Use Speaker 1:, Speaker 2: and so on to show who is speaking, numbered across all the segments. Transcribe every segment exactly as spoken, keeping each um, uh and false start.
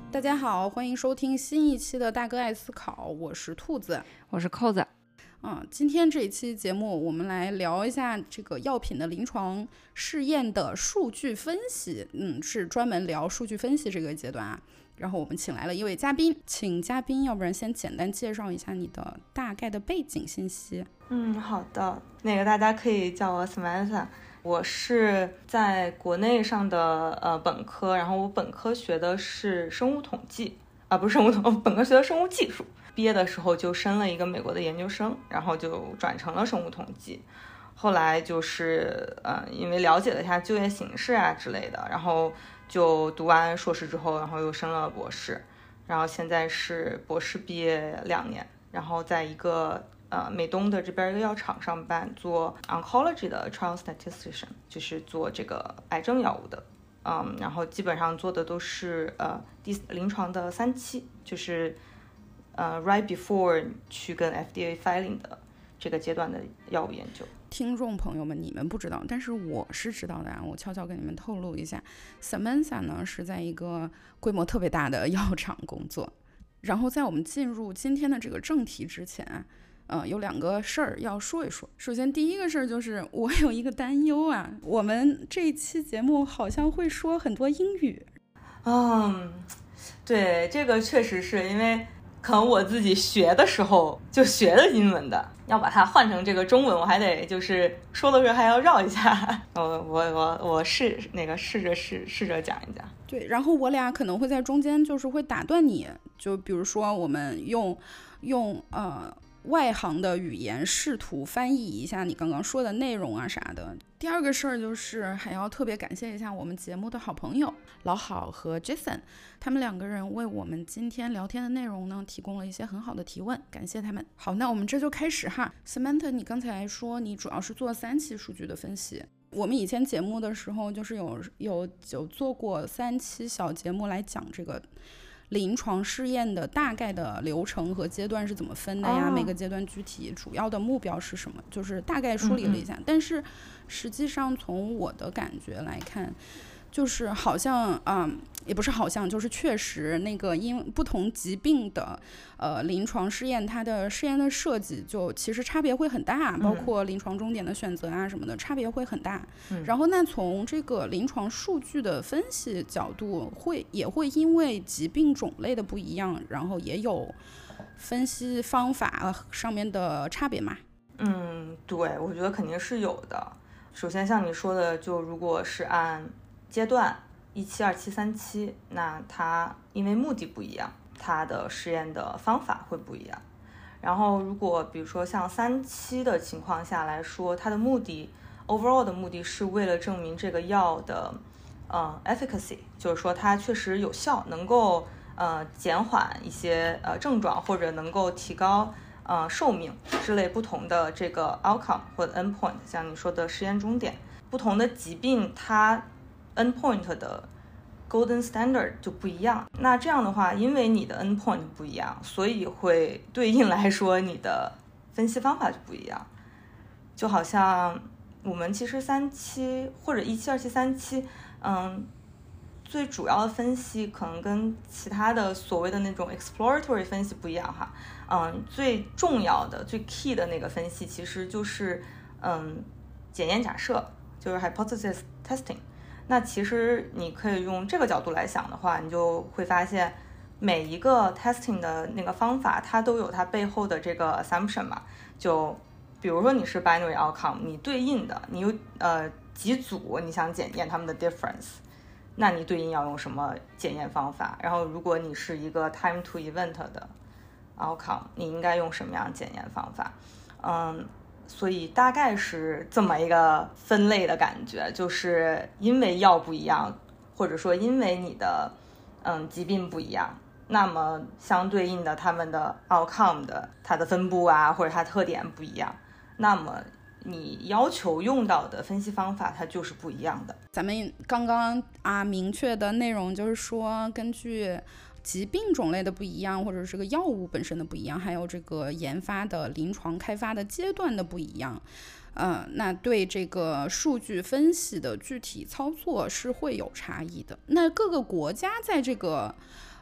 Speaker 1: 大家好，欢迎收听新一期的大哥爱思考，我是兔子，
Speaker 2: 我是扣子。
Speaker 1: 嗯，今天这一期节目我们来聊一下这个药品的临床试验的数据分析，嗯，是专门聊数据分析这个阶段啊。然后我们请来了一位嘉宾，请嘉宾要不然先简单介绍一下你的大概的背景信息。
Speaker 3: 嗯，好的，那个大家可以叫我 Samantha， 我是在国内上的呃本科，然后我本科学的是生物统计啊，不是生物统，哦，本科学的生物技术，毕业的时候就申了一个美国的研究生，然后就转成了生物统计。后来就是呃，因为了解了一下就业形势啊之类的，然后就读完硕士之后，然后又升了博士，然后现在是博士毕业两年，然后在一个呃美东的这边一个药厂上班，做 oncology 的 trial statistician， 就是做这个癌症药物的，嗯，然后基本上做的都是呃第临床的三期，就是呃 right before 去跟 F D A filing 的这个阶段的药物研究。
Speaker 1: 听众朋友们，你们不知道，但是我是知道的啊！我悄悄跟你们透露一下 ，Samantha 呢是在一个规模特别大的药厂工作。然后在我们进入今天的这个正题之前，呃，有两个事儿要说一说。首先，第一个事儿就是我有一个担忧啊，我们这一期节目好像会说很多英语。
Speaker 3: 嗯，对，这个确实是因为可能我自己学的时候就学的英文的。要把它换成这个中文，我还得就是说的时候还要绕一下。我我我我试那个试着试试着讲一讲。
Speaker 1: 对，然后我俩可能会在中间就是会打断你，就比如说我们用用呃外行的语言试图翻译一下你刚刚说的内容啊啥的。第二个事儿就是还要特别感谢一下我们节目的好朋友老好和 Jason， 他们两个人为我们今天聊天的内容呢提供了一些很好的提问，感谢他们。好，那我们这就开始哈。Samantha， 你刚才说你主要是做三期数据的分析，我们以前节目的时候就是有有有做过三期小节目来讲这个临床试验的大概的流程和阶段是怎么分的呀、哦、每个阶段具体主要的目标是什么，就是大概梳理了一下、嗯、但是实际上从我的感觉来看，就是好像嗯，也不是好像，就是确实那个因不同疾病的呃临床试验，它的试验的设计就其实差别会很大，包括临床终点的选择啊什么的，差别会很大。嗯、然后那从这个临床数据的分析角度，会也会因为疾病种类的不一样，然后也有分析方法上面的差别嘛？
Speaker 3: 嗯，对，我觉得肯定是有的。首先像你说的，就如果是按阶段一期、二期、三期，那它因为目的不一样，它的实验的方法会不一样。然后如果比如说像三期的情况下来说，它的目的 overall 的目的是为了证明这个药的呃 efficacy， 就是说它确实有效，能够呃减缓一些呃症状，或者能够提高呃寿命之类不同的这个 outcome 或者 endpoint， 像你说的实验终点。不同的疾病它 endpoint 的 golden standard 就不一样，那这样的话，因为你的 endpoint 不一样，所以会对应来说你的分析方法就不一样。就好像我们其实三期或者一期、二期、三期，嗯，最主要的分析可能跟其他的所谓的那种 exploratory 分析不一样哈，嗯，最重要的、最 key 的那个分析其实就是嗯检验假设，就是 hypothesis testing。那其实你可以用这个角度来想的话，你就会发现每一个 testing 的那个方法，它都有它背后的这个 assumption 嘛。就比如说你是 binary outcome， 你对应的你有呃几组，你想检验它们的 difference， 那你对应要用什么检验方法？然后如果你是一个 time to event 的 outcome， 你应该用什么样检验方法？嗯。所以大概是这么一个分类的感觉，就是因为药不一样，或者说因为你的嗯疾病不一样，那么相对应的他们的 outcome 的它的分布啊，或者它特点不一样，那么你要求用到的分析方法它就是不一样的。
Speaker 1: 咱们刚刚啊明确的内容就是说，根据疾病种类的不一样，或者是这个药物本身的不一样，还有这个研发的临床开发的阶段的不一样，呃，那对这个数据分析的具体操作是会有差异的。那各个国家在这个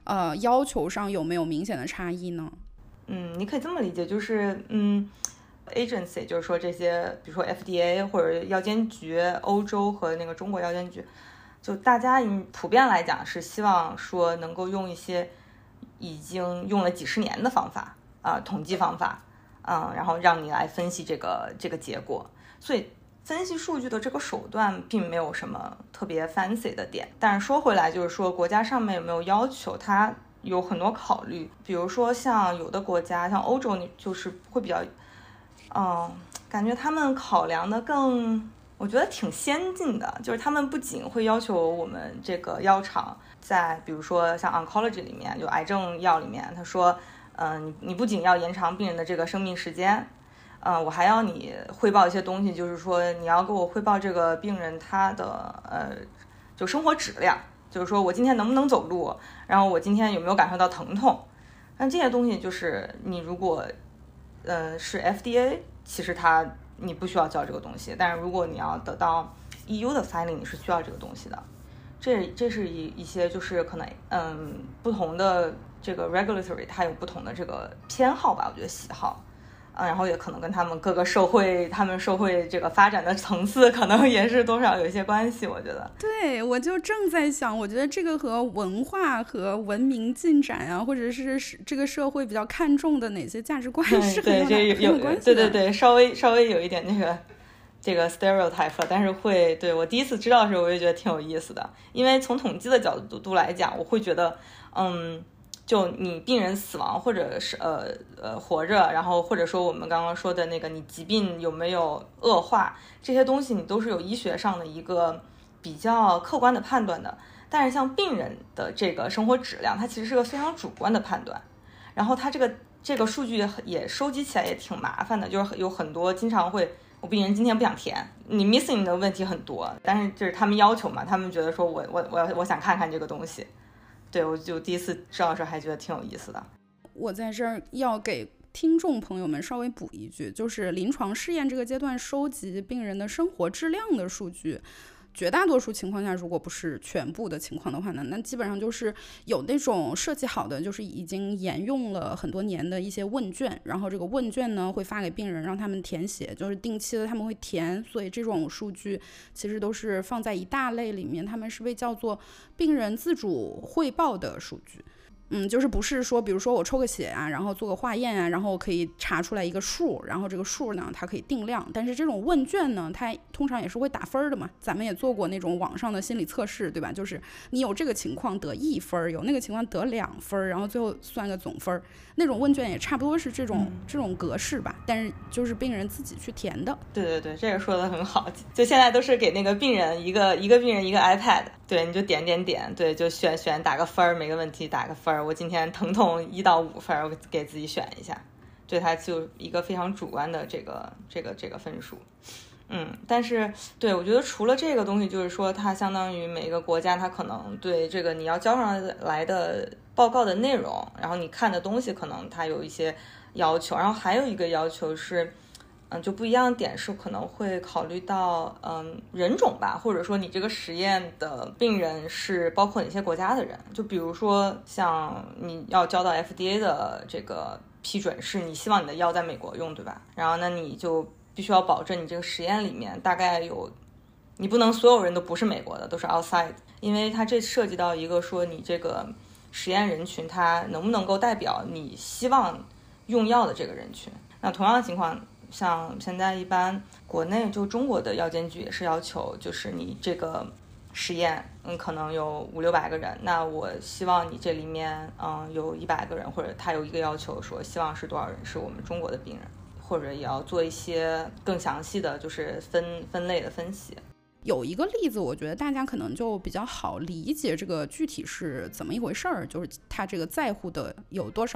Speaker 1: 呃要求上有没有明显的差异呢？
Speaker 3: 嗯，你可以这么理解，就是嗯 agency 就是说这些比如说 F D A 或者药监局，欧洲和那个中国药监局，就大家普遍来讲是希望说能够用一些已经用了几十年的方法啊、呃，统计方法，嗯，然后让你来分析这个这个结果。所以分析数据的这个手段并没有什么特别 fancy 的点。但是说回来，就是说国家上面有没有要求，它有很多考虑。比如说像有的国家，像欧洲，就是会比较，嗯，感觉他们考量的更。我觉得挺先进的，就是他们不仅会要求我们这个药厂在比如说像 oncology 里面，就癌症药里面，他说嗯、呃，你你不仅要延长病人的这个生命时间，嗯、呃，我还要你汇报一些东西，就是说你要给我汇报这个病人他的呃就生活质量，就是说我今天能不能走路，然后我今天有没有感受到疼痛。但这些东西就是你如果呃是 F D A， 其实它你不需要交这个东西，但是如果你要得到 E U 的 filing， 你是需要这个东西的。这这是一一些就是可能嗯不同的这个 regulatory 它有不同的这个偏好吧，我觉得喜好，嗯，然后也可能跟他们各个社会他们社会这个发展的层次可能也是多少有一些关系，我觉得。
Speaker 1: 对，我就正在想，我觉得这个和文化和文明进展啊，或者是这个社会比较看重的哪些价值观是很有很有关系的。
Speaker 3: 对对对，稍微稍微有一点那个这个 stereotype 了，但是会对我第一次知道的时候，我就觉得挺有意思的。因为从统计的角度来讲，我会觉得，嗯，就你病人死亡或者是呃呃活着，然后或者说我们刚刚说的那个你疾病有没有恶化，这些东西你都是有医学上的一个比较客观的判断的。但是像病人的这个生活质量，它其实是个非常主观的判断。然后它这个这个数据也收集起来也挺麻烦的，就是有很多经常会。我病人今天不想填，你 missing 的问题很多，但是就是他们要求嘛，他们觉得说我我我我想看看这个东西，对，我就第一次知道的时候还觉得挺有意思的。
Speaker 1: 我在这儿要给听众朋友们稍微补一句，就是临床试验这个阶段收集病人的生活质量的数据，绝大多数情况下，如果不是全部的情况的话呢，那基本上就是有那种设计好的，就是已经沿用了很多年的一些问卷，然后这个问卷呢会发给病人让他们填写，就是定期的他们会填，所以这种数据其实都是放在一大类里面，他们是被叫做病人自主汇报的数据。嗯，就是不是说比如说我抽个血啊，然后做个化验啊，然后可以查出来一个数，然后这个数呢它可以定量，但是这种问卷呢它通常也是会打分的嘛，咱们也做过那种网上的心理测试，对吧？就是你有这个情况得一分，有那个情况得两分，然后最后算个总分，那种问卷也差不多是这种、嗯、这种格式吧，但是就是病人自己去填的。
Speaker 3: 对对对，这个说的很好，就现在都是给那个病人一个一个病人一个 iPad， 对，你就点点点，对，就选选打个分，每个问题打个分，我今天疼痛一到五分，我给自己选一下，对，它就一个非常主观的这个这个这个分数。嗯，但是对，我觉得除了这个东西，就是说它相当于每个国家它可能对这个你要交上来的报告的内容，然后你看的东西可能它有一些要求，然后还有一个要求是嗯，就不一样的点是可能会考虑到嗯人种吧，或者说你这个实验的病人是包括哪些国家的人，就比如说像你要交到 F D A 的这个批准，是你希望你的药在美国用，对吧？然后那你就必须要保证你这个实验里面大概有，你不能所有人都不是美国的，都是 outside， 因为它这涉及到一个说你这个实验人群它能不能够代表你希望用药的这个人群。那同样的情况，像现在一般国内就中国的药监局也是要求，就是你这个实验嗯可能有五六百个人，那我希望你这里面嗯有一百个人，或者他有一个要求说希望是多少人是我们中国的病人，或者也要做一些更详细的就是分分类的分析。
Speaker 1: 有一个例子我觉得大家可能就比较好理解这个具体是怎么一回事儿，就是他这个在乎的有多少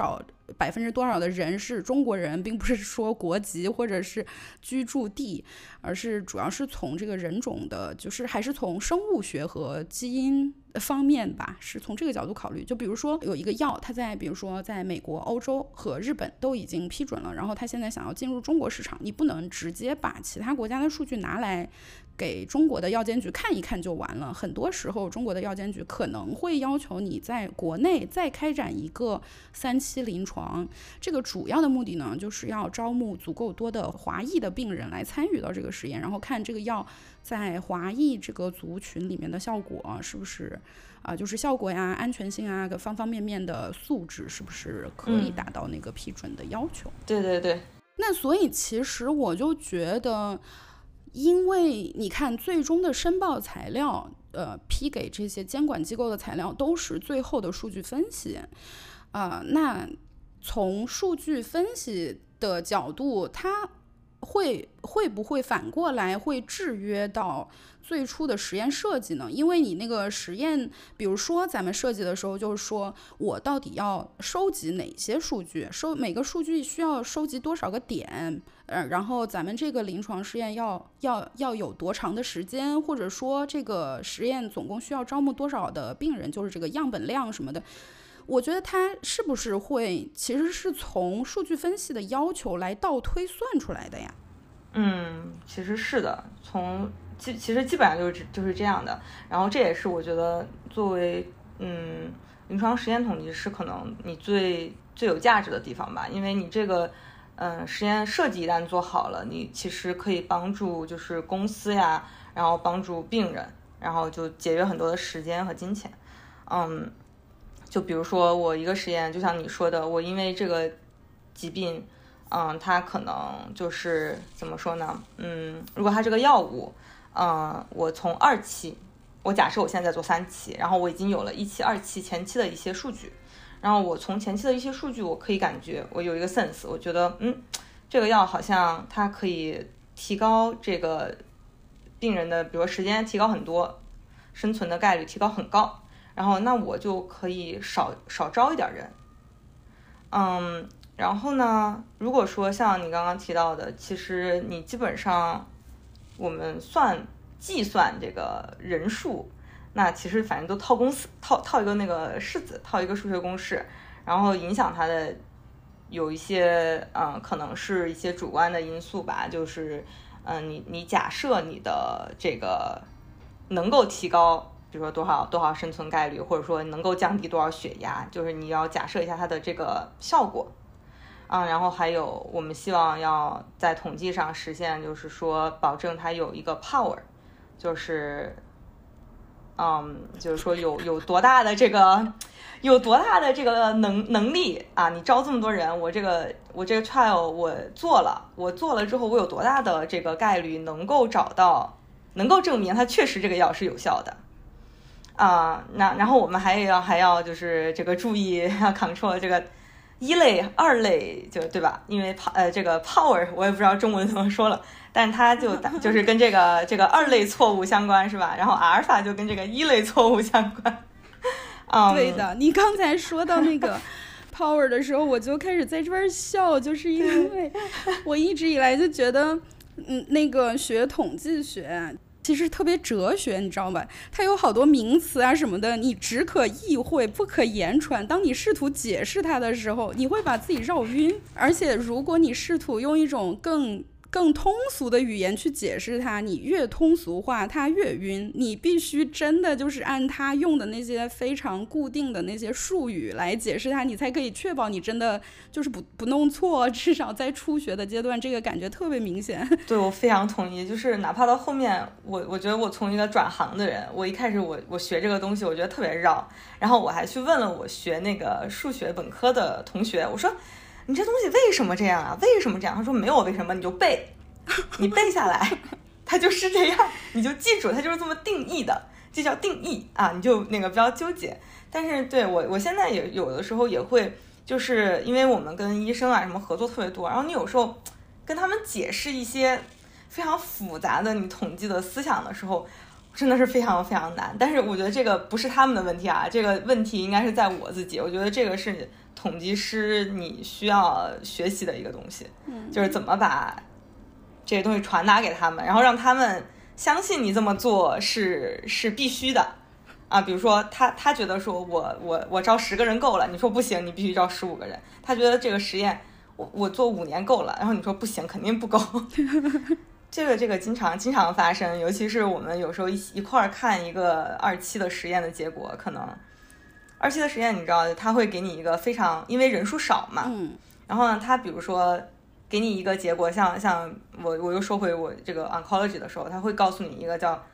Speaker 1: 百分之多少的人是中国人，并不是说国籍或者是居住地，而是主要是从这个人种的，就是还是从生物学和基因方面吧，是从这个角度考虑。就比如说有一个药，它在比如说在美国、欧洲和日本都已经批准了，然后它现在想要进入中国市场，你不能直接把其他国家的数据拿来给中国的药监局看一看就完了。很多时候中国的药监局可能会要求你在国内再开展一个三期临床，这个主要的目的呢，就是要招募足够多的华裔的病人来参与到这个实验，然后看这个药在华裔这个族群里面的效果是不是啊、呃，就是效果呀、安全性啊，各方方面面的素质是不是可以达到那个批准的要求。
Speaker 3: 嗯、对对对。
Speaker 1: 那所以其实我就觉得，因为你看最终的申报材料，呃，批给这些监管机构的材料都是最后的数据分析，啊、呃，那从数据分析的角度，它会会不会反过来会制约到最初的实验设计呢？因为你那个实验，比如说咱们设计的时候就是说我到底要收集哪些数据，收每个数据需要收集多少个点，呃，然后咱们这个临床试验要要要有多长的时间，或者说这个实验总共需要招募多少的病人，就是这个样本量什么的。我觉得它是不是会其实是从数据分析的要求来倒推算出来的呀？
Speaker 3: 嗯，其实是的，从基其实基本上就是就是这样的。然后这也是我觉得作为嗯临床实验统计师可能你最最有价值的地方吧，因为你这个嗯实验设计一旦做好了，你其实可以帮助就是公司呀，然后帮助病人，然后就节约很多的时间和金钱。嗯。就比如说我一个实验，就像你说的，我因为这个疾病，嗯，它可能就是怎么说呢？嗯，如果它这个药物，嗯，我从二期，我假设我现在在做三期，然后我已经有了一期、二期前期的一些数据，然后我从前期的一些数据，我可以感觉我有一个 sense， 我觉得，嗯，这个药好像它可以提高这个病人的，比如说时间提高很多，生存的概率提高很高。然后那我就可以少少招一点人，嗯，然后呢，如果说像你刚刚提到的，其实你基本上我们算计算这个人数，那其实反正都套公式，套套一个那个式子，套一个数学公式，然后影响它的有一些嗯，可能是一些主观的因素吧，就是嗯，你你假设你的这个能够提高。比如说多少多少生存概率，或者说能够降低多少血压，就是你要假设一下它的这个效果，啊，然后还有我们希望要在统计上实现，就是说保证它有一个 power， 就是，嗯，就是说有有多大的这个有多大的这个能能力啊？你招这么多人，我这个我这个 trial 我做了，我做了之后，我有多大的这个概率能够找到，能够证明它确实这个药是有效的。啊、呃，那然后我们还要还要就是这个注意要 control 这个一类、二类，就对吧？因为呃这个 power 我也不知道中文怎么说了，但是它就就是跟这个这个二类错误相关，是吧？然后阿尔法就跟这个一类错误相关。嗯，
Speaker 1: 对的。你刚才说到那个 power 的时候，我就开始在这边笑，就是因为我一直以来就觉得，嗯，那个学统计学。其实特别哲学，你知道吧？它有好多名词啊什么的，你只可意会不可言传。当你试图解释它的时候，你会把自己绕晕。而且如果你试图用一种更更通俗的语言去解释它，你越通俗化它越晕。你必须真的就是按它用的那些非常固定的那些术语来解释它，你才可以确保你真的就是不不弄错。至少在初学的阶段，这个感觉特别明显。
Speaker 3: 对，我非常同意。就是哪怕到后面，我我觉得我从一个转行的人，我一开始我我学这个东西，我觉得特别绕，然后我还去问了我学那个数学本科的同学，我说你这东西为什么这样啊？为什么这样？他说没有为什么，你就背，你背下来，它就是这样，你就记住，它就是这么定义的，这叫定义啊，你就那个不要纠结。但是对我，我现在也有的时候也会，就是因为我们跟医生啊什么合作特别多，然后你有时候跟他们解释一些非常复杂的你统计的思想的时候， 真的是非常非常难。但是我觉得这个不是他们的问题啊，这个问题应该是在我自己。我觉得这个是统计师你需要学习的一个东西，就是怎么把这些东西传达给他们，然后让他们相信你这么做是是必须的啊。比如说他他觉得说我我我招十个人够了，你说不行，你必须招十五个人。他觉得这个实验我我做五年够了，然后你说不行，肯定不够。这个这个经常经常发生，尤其是我们有时候一一块看一个二期的实验的结果，可能二期的实验你知道他会给你一个非常，因为人数少嘛，
Speaker 1: 嗯，
Speaker 3: 然后呢他比如说给你一个结果，像像我我又说回我这个 oncology 的时候，他会告诉你一个叫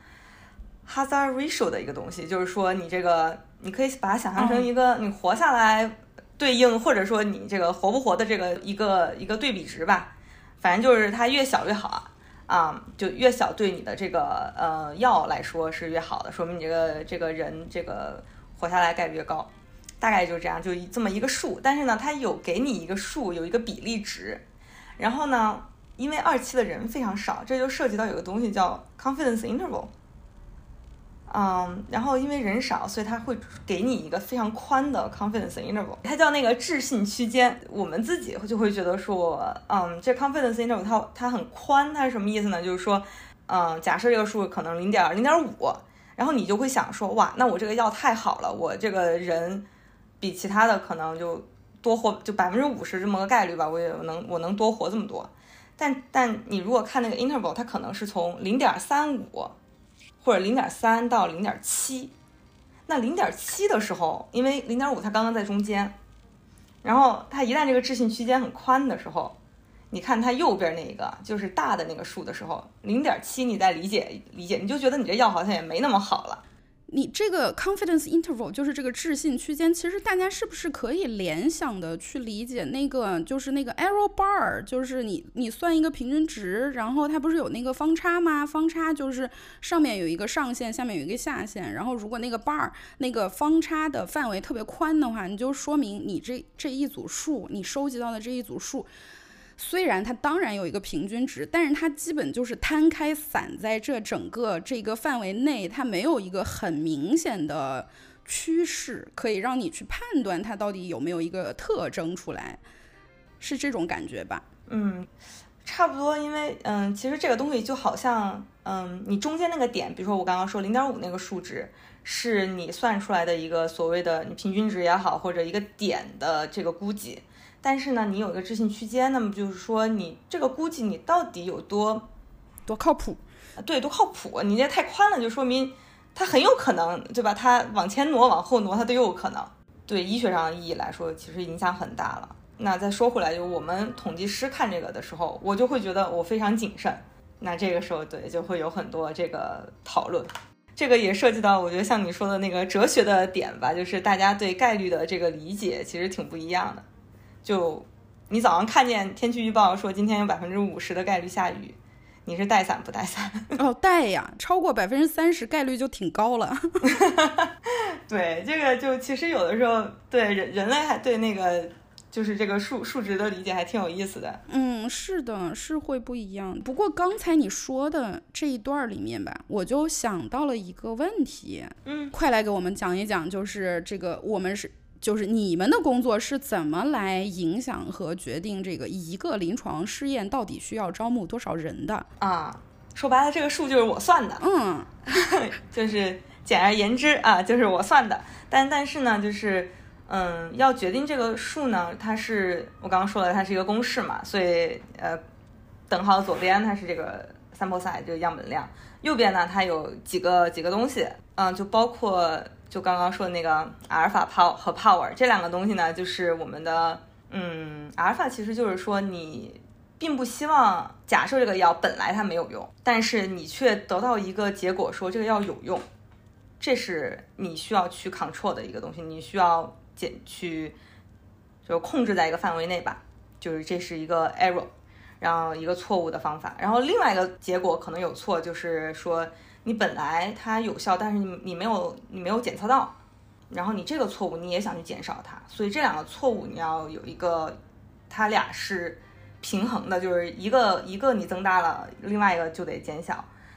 Speaker 3: hazard ratio 的一个东西，就是说你这个你可以把它想象成一个你活下来对应，或者说你这个活不活的这个一个一个对比值吧，反正就是它越小越好啊，就越小对你的这个呃药来说是越好的，说明你这个这个人这个活下来概率越高，大概就这样，就这么一个数。但是呢，它有给你一个数，有一个比例值。然后呢，因为二期的人非常少，这就涉及到有个东西叫 confidence interval。嗯，然后因为人少，所以它会给你一个非常宽的 confidence interval， 它叫那个置信区间。我们自己就会觉得说，嗯，这 confidence interval 它它很宽，它是什么意思呢？就是说，嗯，假设这个数可能零点零点五，然后你就会想说，哇，那我这个药太好了，我这个人比其他的可能就多活就百分之五十这么个概率吧，我也能我能多活这么多。但但你如果看那个 interval， 它可能是从零点三五。或者零点三到零点七，那零点七的时候，因为零点五它刚刚在中间，然后它一旦这个置信区间很宽的时候，你看它右边那个就是大的那个数的时候，零点七你再理解理解，你就觉得你这药好像也没那么好了。
Speaker 1: 你这个 confidence interval 就是这个置信区间，其实大家是不是可以联想的去理解那个就是那个 error bar， 就是你你算一个平均值，然后它不是有那个方差吗？方差就是上面有一个上限，下面有一个下限，然后如果那个 bar 那个方差的范围特别宽的话，你就说明你这这一组数，你收集到的这一组数。虽然它当然有一个平均值，但是它基本就是摊开散在这整个这个范围内，它没有一个很明显的趋势可以让你去判断它到底有没有一个特征出来，是这种感觉吧？
Speaker 3: 嗯，差不多。因为嗯，其实这个东西就好像嗯，你中间那个点，比如说我刚刚说零点五那个数值，是你算出来的一个所谓的你平均值也好，或者一个点的这个估计。但是呢，你有一个置信区间，那么就是说你这个估计你到底有多
Speaker 1: 多靠谱？
Speaker 3: 对，多靠谱。你这太宽了，就说明它很有可能，对吧？它往前挪往后挪它都有可能。对医学上的意义来说，其实影响很大了。那再说回来，就我们统计师看这个的时候，我就会觉得我非常谨慎。那这个时候对就会有很多这个讨论。这个也涉及到我觉得像你说的那个哲学的点吧，就是大家对概率的这个理解其实挺不一样的。就你早上看见天气预报说今天有百分之五十的概率下雨，你是带伞不带伞？
Speaker 1: 哦，带呀，超过百分之三十概率就挺高了。
Speaker 3: 对，这个就其实有的时候对人人类还对那个就是这个数数值的理解还挺有意思的。
Speaker 1: 嗯，是的，是会不一样。不过刚才你说的这一段里面吧，我就想到了一个问题。
Speaker 3: 嗯，
Speaker 1: 快来给我们讲一讲，就是这个我们是。就是你们的工作是怎么来影响和决定这个一个临床试验到底需要招募多少人的
Speaker 3: 啊？说白了，这个数就是我算的，
Speaker 1: 嗯，
Speaker 3: 就是简而言之啊，就是我算的。但但是呢，就是嗯，要决定这个数呢，它是我刚刚说了，它是一个公式嘛，所以呃，等号左边它是这个 sample size 这个样本量，右边呢它有几个几个东西，嗯，就包括。就刚刚说的那个阿尔法 power 和 power 这两个东西呢，就是我们的嗯，阿尔法其实就是说你并不希望假设这个药本来它没有用，但是你却得到一个结果说这个药有用，这是你需要去 control 的一个东西，你需要减去就控制在一个范围内吧，就是这是一个 error， 然后一个错误的方法。然后另外一个结果可能有错，就是说你本来它有效，但是你你没有你没有检测到，然后你这个错误你也想去减少它，所以这两个错误你要有一个，它俩是平衡的，就是一个一个你增大了，另外一个就得减小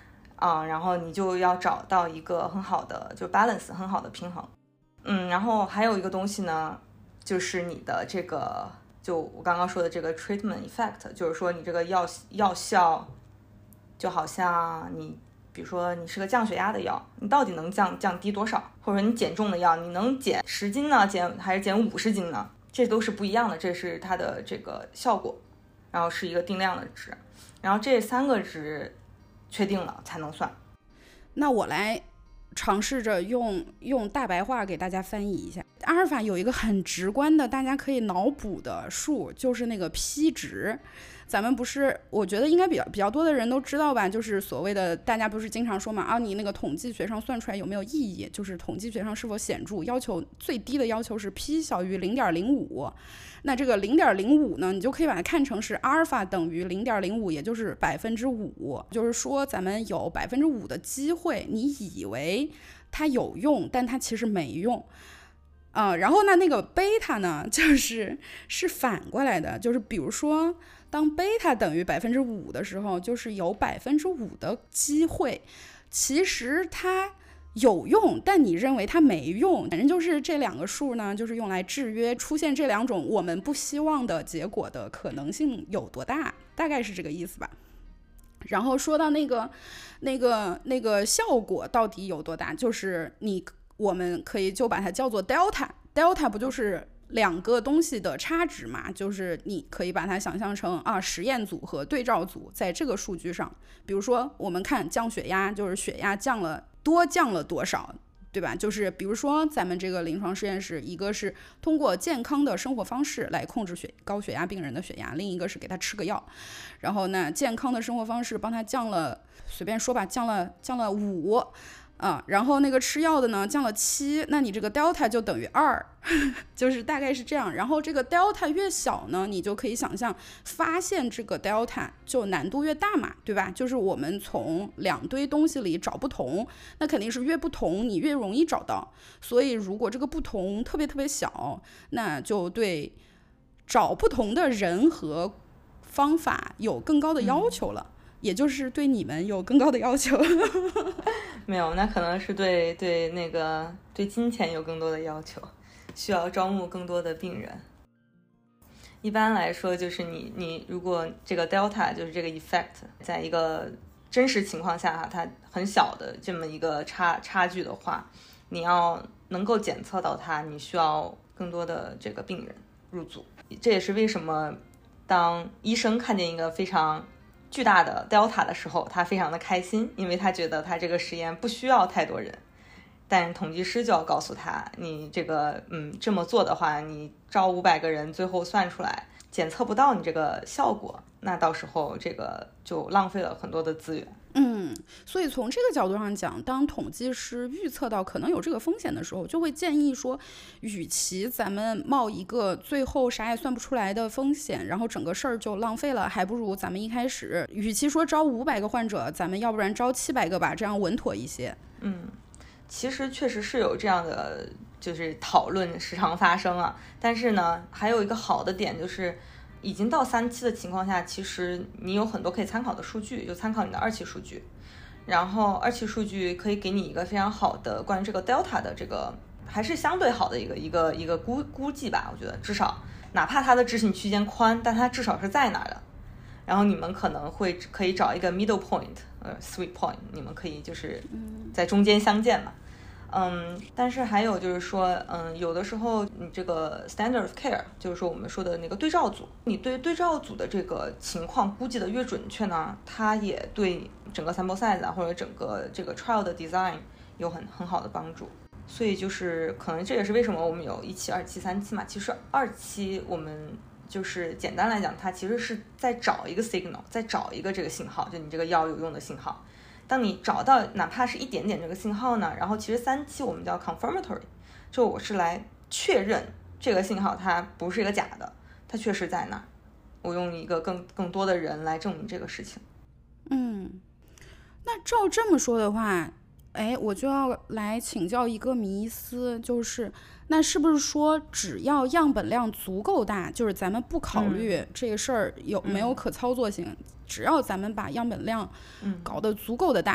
Speaker 3: 啊，然后你就要找到一个很好的就 balance 很好的平衡。嗯，然后还有一个东西呢，就是你的这个就我刚刚说的这个 treatment effect， 就是说你这个药药效就好像你比如说你是个降血压的药，你到底能降降低多少，或者说你减重的药你能减十斤呢，减还是减五十斤呢，这都是不一样的，这是它的这个效果，然后是一个定量的值，然后这三个值确定了才能算。
Speaker 1: 那我来尝试着用用大白话给大家翻译一下。阿尔法有一个很直观的大家可以脑补的数，就是那个 P 值。咱们不是我觉得应该比较比较多的人都知道吧，就是所谓的大家不是经常说嘛，啊你那个统计学上算出来有没有意义，就是统计学上是否显著，要求最低的要求是 P 小于 零点零五， 那这个 零点零五 呢，你就可以把它看成是阿尔法等于 零点零五， 也就是百分之五，就是说咱们有百分之五的机会你以为它有用，但它其实没用啊、呃。然后呢那个贝塔呢就是是反过来的，就是比如说当贝塔等于百分之五的时候，就是有百分之五的机会其实它有用，但你认为它没用。反正就是这两个数呢，就是用来制约出现这两种我们不希望的结果的可能性有多大，大概是这个意思吧。然后说到那个那个那个效果到底有多大，就是你我们可以就把它叫做 delta delta 不就是两个东西的差值嘛，就是你可以把它想象成啊实验组和对照组在这个数据上，比如说我们看降血压，就是血压降了多降了多少，对吧？就是比如说咱们这个临床实验室，一个是通过健康的生活方式来控制血高血压病人的血压，另一个是给他吃个药，然后呢健康的生活方式帮他降了随便说吧降了降了五啊，然后那个吃药的呢降了七，那你这个 delta 就等于二，就是大概是这样。然后这个 delta 越小呢，你就可以想象发现这个 delta 就难度越大嘛，对吧？就是我们从两堆东西里找不同，那肯定是越不同你越容易找到。所以如果这个不同特别特别小，那就对找不同的人和方法有更高的要求了。嗯，也就是对你们有更高的要求。
Speaker 3: 没有，那可能是对对那个对金钱有更多的要求，需要招募更多的病人。一般来说，就是你你如果这个 delta 就是这个 effect， 在一个真实情况下它很小的这么一个差差距的话，你要能够检测到它，你需要更多的这个病人入组。这也是为什么当医生看见一个非常巨大的 delta 的时候，他非常的开心，因为他觉得他这个实验不需要太多人。但统计师就要告诉他，你这个嗯这么做的话，你招五百个人，最后算出来检测不到你这个效果，那到时候这个就浪费了很多的资源。
Speaker 1: 嗯，所以从这个角度上讲，当统计师预测到可能有这个风险的时候，就会建议说，与其咱们冒一个最后啥也算不出来的风险，然后整个事儿就浪费了，还不如咱们一开始，与其说招五百个患者，咱们要不然招七百个吧，这样稳妥一些。
Speaker 3: 嗯，其实确实是有这样的就是讨论时常发生啊，但是呢，还有一个好的点就是。已经到三期的情况下，其实你有很多可以参考的数据，就参考你的二期数据，然后二期数据可以给你一个非常好的关于这个 delta 的这个还是相对好的一个一个一个估估计吧，我觉得至少哪怕它的置信区间宽，但它至少是在哪儿的。然后你们可能会可以找一个 middle point， 呃 sweet point， 你们可以就是在中间相见嘛。嗯，但是还有就是说，嗯，有的时候你这个 standard of care， 就是说我们说的那个对照组，你对对照组的这个情况估计的越准确呢，它也对整个 sample size 啊或者整个这个 trial 的 design 有很很好的帮助。所以就是可能这也是为什么我们有一期、二期、三期嘛。其实二期我们就是简单来讲，它其实是在找一个 signal， 在找一个这个信号，就你这个药有用的信号。当你找到哪怕是一点点这个信号呢，然后其实三期我们叫 confirmatory， 就我是来确认这个信号它不是一个假的，它确实在那儿，我用一个更更多的人来证明这个事情。
Speaker 1: 嗯，那照这么说的话，哎，我就要来请教一个迷思，就是那是不是说只要样本量足够大，就是咱们不考虑这个事儿有没有可操作性、嗯、只要咱们把样本量搞得足够的大、嗯、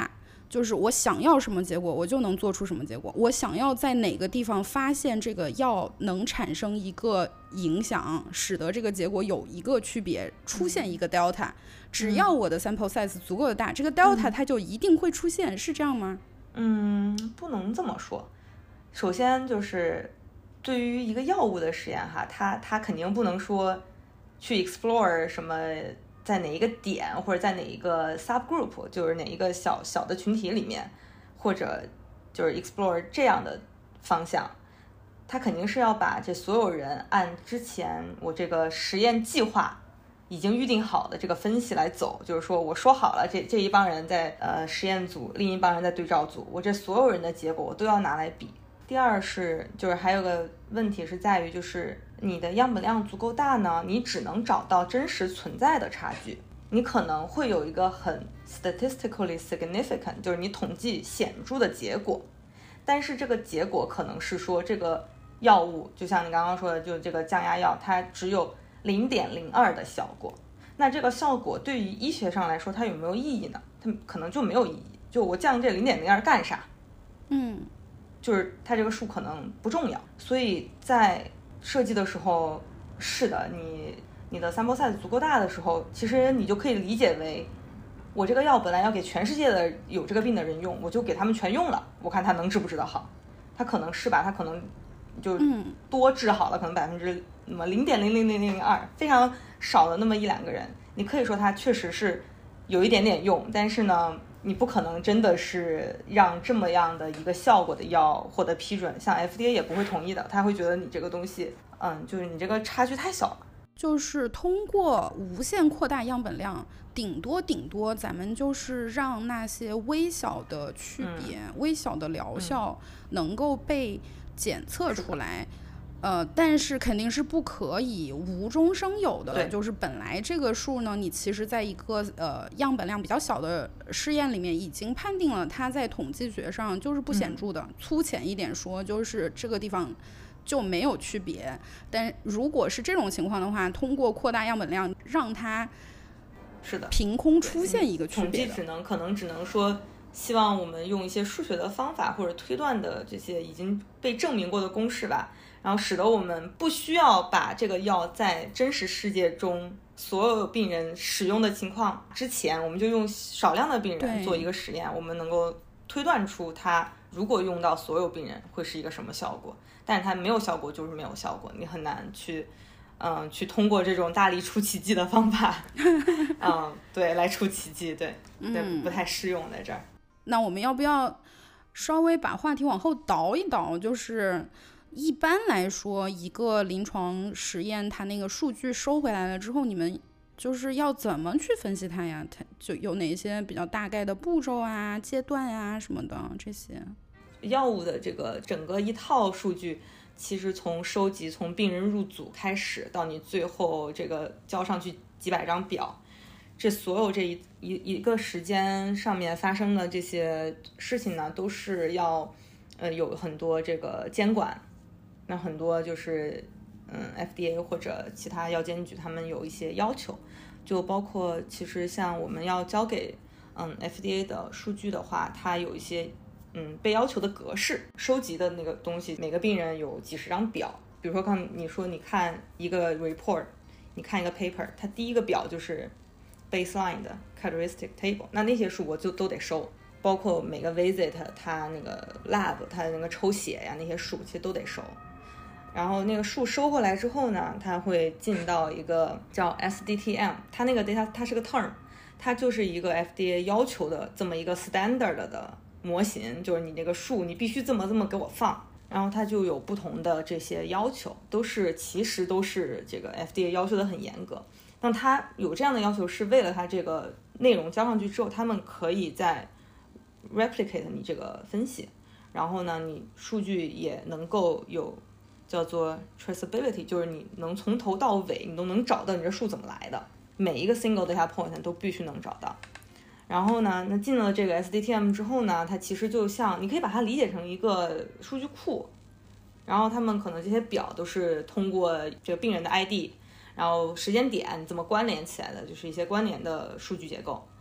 Speaker 1: 就是我想要什么结果，我就能做出什么结果。我想要在哪个地方发现这个药能产生一个影响，使得这个结果有一个区别，出现一个 delta， 只要我的 sample size 足够的大，这个 delta 它就一定会出现，是这样吗？
Speaker 3: 嗯，不能这么说。首先就是对于一个药物的实验哈，它它肯定不能说去 explore 什么在哪一个点或者在哪一个 subgroup， 就是哪一个小小的群体里面，或者就是 explore 这样的方向。它肯定是要把这所有人按之前我这个实验计划已经预定好的这个分析来走，就是说我说好了这这一帮人在呃实验组，另一帮人在对照组，我这所有人的结果我都要拿来比。第二是就是还有个问题是在于，就是你的样本量足够大呢，你只能找到真实存在的差距，你可能会有一个很 statistically significant， 就是你统计显著的结果，但是这个结果可能是说这个药物就像你刚刚说的，就这个降压药它只有 零点零二 的效果，那这个效果对于医学上来说它有没有意义呢？它可能就没有意义，就我降这 零点零二 干啥？
Speaker 1: 嗯，
Speaker 3: 就是它这个数可能不重要。所以在设计的时候，是的，你你的 sample size 足够大的时候，其实你就可以理解为我这个药本来要给全世界的有这个病的人用，我就给他们全用了，我看他能治不治得好。他可能是吧，他可能就多治好了，可能百分之那么零点零零零零二，非常少的那么一两个人，你可以说他确实是有一点点用，但是呢你不可能真的是让这么样的一个效果的药获得批准，像 F D A 也不会同意的，他会觉得你这个东西嗯，就是你这个差距太小了。
Speaker 1: 就是通过无限扩大样本量，顶多顶多咱们就是让那些微小的区别、嗯、微小的疗效能够被检测出来、嗯、呃，但是肯定是不可以无中生有的，就是本来这个数呢，你其实在一个呃样本量比较小的试验里面已经判定了它在统计学上就是不显著的、嗯、粗浅一点说就是这个地方就没有区别。但如果是这种情况的话，通过扩大样本量让它
Speaker 3: 是的
Speaker 1: 凭空出现一个区别的，
Speaker 3: 统计只能可能只能说希望我们用一些数学的方法或者推断的这些已经被证明过的公式吧，然后使得我们不需要把这个药在真实世界中所有病人使用的情况之前，我们就用少量的病人做一个实验，我们能够推断出它如果用到所有病人会是一个什么效果。但是它没有效果就是没有效果，你很难去嗯，去通过这种大力出奇迹的方法嗯，对，来出奇迹，对对，不太适用在这儿。
Speaker 1: 那我们要不要稍微把话题往后倒一倒，就是一般来说一个临床实验它那个数据收回来了之后，你们就是要怎么去分析它呀？它就有哪些比较大概的步骤啊、阶段啊什么的这些。
Speaker 3: 药物的这个整个一套数据其实从收集从病人入组开始到你最后这个交上去几百张表，这所有这一一一个时间上面发生的这些事情呢，都是要呃有很多这个监管，那很多就是嗯 F D A 或者其他药监局他们有一些要求，就包括其实像我们要交给嗯 F D A 的数据的话，它有一些嗯，被要求的格式，收集的那个东西，每个病人有几十张表。比如说刚你说你看一个 report， 你看一个 paper， 它第一个表就是 baseline 的 characteristic table， 那那些数我就都得收，包括每个 visit 它那个 lab 它那个抽血呀那些数其实都得收。然后那个数收回来之后呢，它会进到一个叫 S D T M， 它那个 data 它是个 term， 它就是一个 F D A 要求的这么一个 standard 的模型，就是你这个数你必须这么这么给我放，然后它就有不同的这些要求，都是其实都是这个 F D A 要求的很严格。但它有这样的要求是为了它这个内容交上去之后，他们可以再 replicate 你这个分析，然后呢你数据也能够有叫做 traceability， 就是你能从头到尾你都能找到你这数怎么来的，每一个 single data point 都必须能找到。然后呢，那进了这个 S D T M 之后呢，它其实就像你可以把它理解成一个数据库，然后他们可能这些表都是通过这个病人的 I D， 然后时间点怎么关联起来的，就是一些关联的数据结构。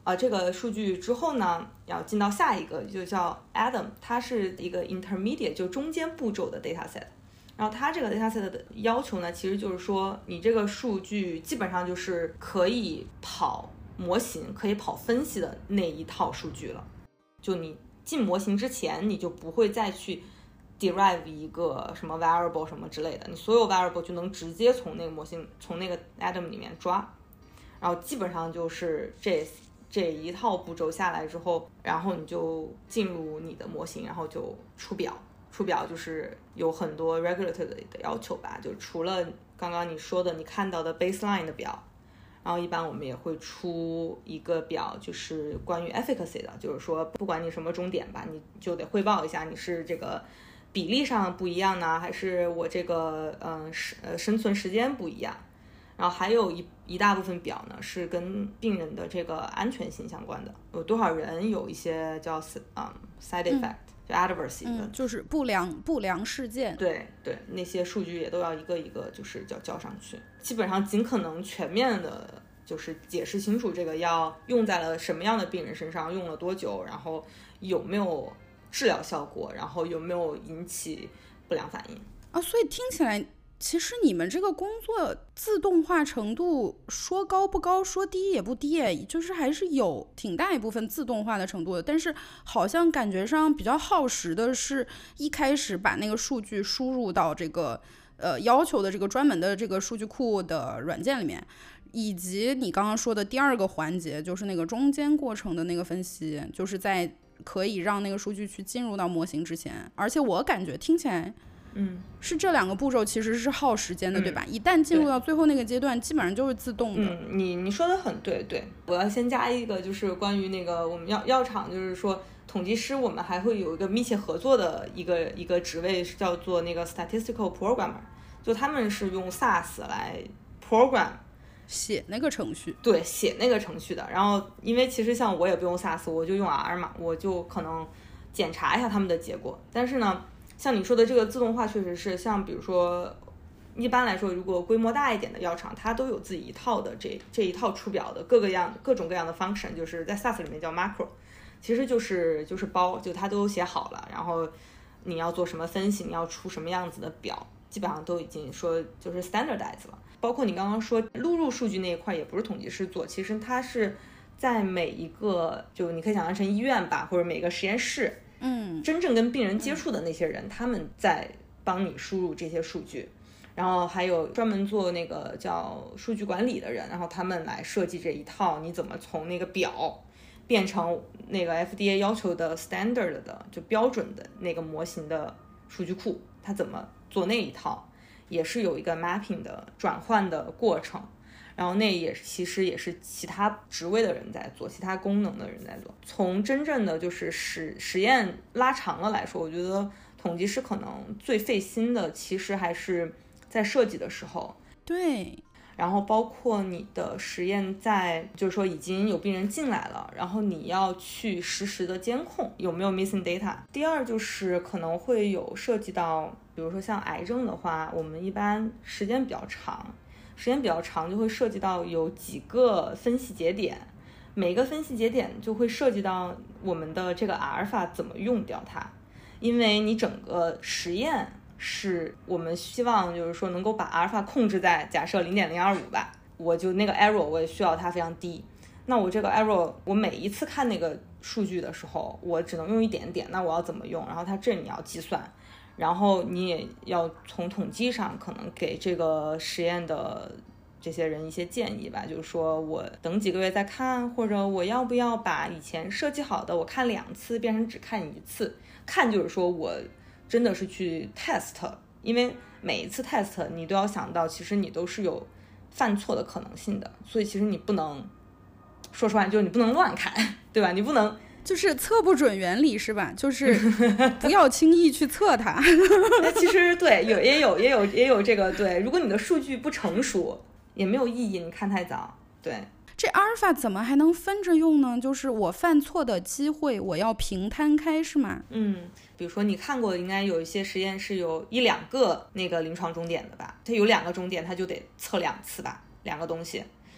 Speaker 3: 啊、呃，这个数据之后呢，要进到下一个，就叫 Adam， 它是一个 intermediate， 就中间步骤的 dataset。然后它这个 dataset 的要求呢，其实就是说，你这个数据基本上就是可以跑模型、可以跑分析的那一套数据了。就你进模型之前，你就不会再去 derive 一个什么 variable 什么之类的，你所有 variable 就能直接从那个模型、从那个 Adam 里面抓。然后基本上就是这这一套步骤下来之后，然后你就进入你的模型，然后就出表。出表就是有很多 regulatory 的要求吧，就除了刚刚你说的你看到的 baseline 的表，然后一般我们也会出一个表，就是关于 efficacy 的，就是说不管你什么终点吧，你就得汇报一下你是这个比例上不一样呢，还是我这个嗯呃生存时间不一样。然后还有一一大部分表呢是跟病人的这个安全性相关的，有多少人有一些叫嗯 side effect、嗯就 adverse 的、
Speaker 1: 嗯，就是不良不良事件，
Speaker 3: 对对，那些数据也都要一个一个就是叫交上去，基本上尽可能全面的，就是解释清楚这个要用在了什么样的病人身上，用了多久，然后有没有治疗效果，然后有没有引起不良反应
Speaker 1: 啊。所以听起来，其实你们这个工作自动化程度说高不高，说低也不低，就是还是有挺大一部分自动化的程度的。但是好像感觉上比较耗时的是一开始把那个数据输入到这个呃要求的这个专门的这个数据库的软件里面，以及你刚刚说的第二个环节，就是那个中间过程的那个分析，就是在可以让那个数据去进入到模型之前。而且我感觉听起来
Speaker 3: 嗯，
Speaker 1: 是这两个步骤其实是耗时间的、嗯、对吧？一旦进入到最后那个阶段，基本上就是自动的。
Speaker 3: 嗯，你你说的很对，对。我要先加一个，就是关于那个我们药药厂，就是说统计师，我们还会有一个密切合作的一个一个职位，是叫做那个 statistical programmer， 就他们是用 S A S 来 program
Speaker 1: 写那个程序，
Speaker 3: 对，写那个程序的。然后因为其实像我也不用 S A S， 我就用 R 嘛，我就可能检查一下他们的结果。但是呢，像你说的这个自动化确实是，像比如说一般来说如果规模大一点的药厂，它都有自己一套的这这一套出表的各个样各种各样的 function， 就是在 S A S 里面叫 macro， 其实就是就是包，就它都写好了，然后你要做什么分析，你要出什么样子的表，基本上都已经说就是 standardize 了。包括你刚刚说录入数据那一块也不是统计师做，其实它是在每一个，就你可以想象成医院吧，或者每个实验室，
Speaker 1: 嗯，
Speaker 3: 真正跟病人接触的那些人、嗯、他们在帮你输入这些数据，然后还有专门做那个叫数据管理的人，然后他们来设计这一套你怎么从那个表变成那个 F D A 要求的 standard 的就标准的那个模型的数据库，他怎么做那一套，也是有一个 mapping 的转换的过程。然后那也其实也是其他职位的人在做，其他功能的人在做。从真正的就是实实验拉长了来说，我觉得统计师可能最费心的其实还是在设计的时候。
Speaker 1: 对，
Speaker 3: 然后包括你的实验在就是说已经有病人进来了，然后你要去实时的监控有没有 missing data。第二就是可能会有涉及到，比如说像癌症的话，我们一般时间比较长。时间比较长就会涉及到有几个分析节点，每个分析节点就会涉及到我们的这个阿尔法怎么用掉它。因为你整个实验是我们希望就是说能够把阿尔法控制在假设 零点零二五 吧，我就那个 error 我也需要它非常低。那我这个 error 我每一次看那个数据的时候我只能用一点点，那我要怎么用？然后它这你要计算，然后你也要从统计上可能给这个实验的这些人一些建议吧，就是说我等几个月再看，或者我要不要把以前设计好的我看两次变成只看一次。看就是说我真的是去 test， 因为每一次 test 你都要想到其实你都是有犯错的可能性的，所以其实你不能，说实话就是你不能乱看，对吧？你不能
Speaker 1: 就是测不准原理是吧？就是不要轻易去测它。
Speaker 3: 其实对，有也有也有也有这个对，如果你的数据不成熟也没有意义，你看太早。对，
Speaker 1: 这阿尔法怎么还能分着用呢？就是我犯错的机会我要平摊开是吗？
Speaker 3: 嗯，比如说你看过应该有一些实验是有一两个那个临床终点的吧，它有两个终点它就得测两次吧，两个东西。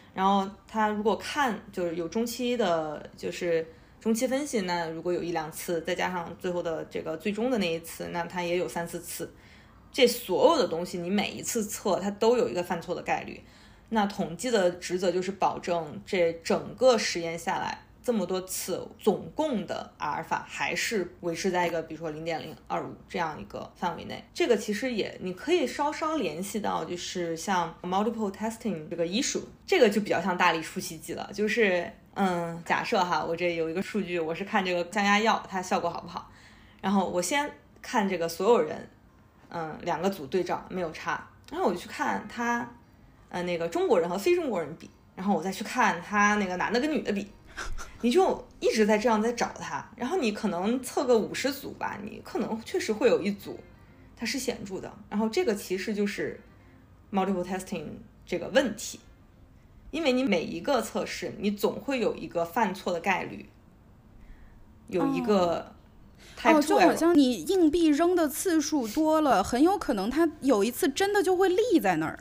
Speaker 3: 然后它如果看就是有中期的，就是中期分析，那如果有一两次，再加上最后的这个最终的那一次，那它也有三四次。这所有的东西，你每一次测它都有一个犯错的概率。那统计的职责就是保证这整个实验下来这么多次，总共的阿尔法还是维持在一个比如说 零点零二五 这样一个范围内。这个其实也你可以稍稍联系到就是像 multiple testing 这个 issue， 这个就比较像大力出奇迹了。就是嗯，假设哈，我这有一个数据，我是看这个降压药它效果好不好，然后我先看这个所有人，嗯，两个组对照没有差，然后我就去看他呃那个中国人和非中国人比，然后我再去看他那个男的跟女的比，你就一直在这样在找他，然后你可能测个五十组吧，你可能确实会有一组它是显著的，然后这个其实就是 multiple testing 这个问题，因为你每一个测试你总会有一个犯错的概率，有一个 type two error。
Speaker 1: 哦，就好像你硬币扔的次数多了，很有可能它有一次真的就会立在那儿。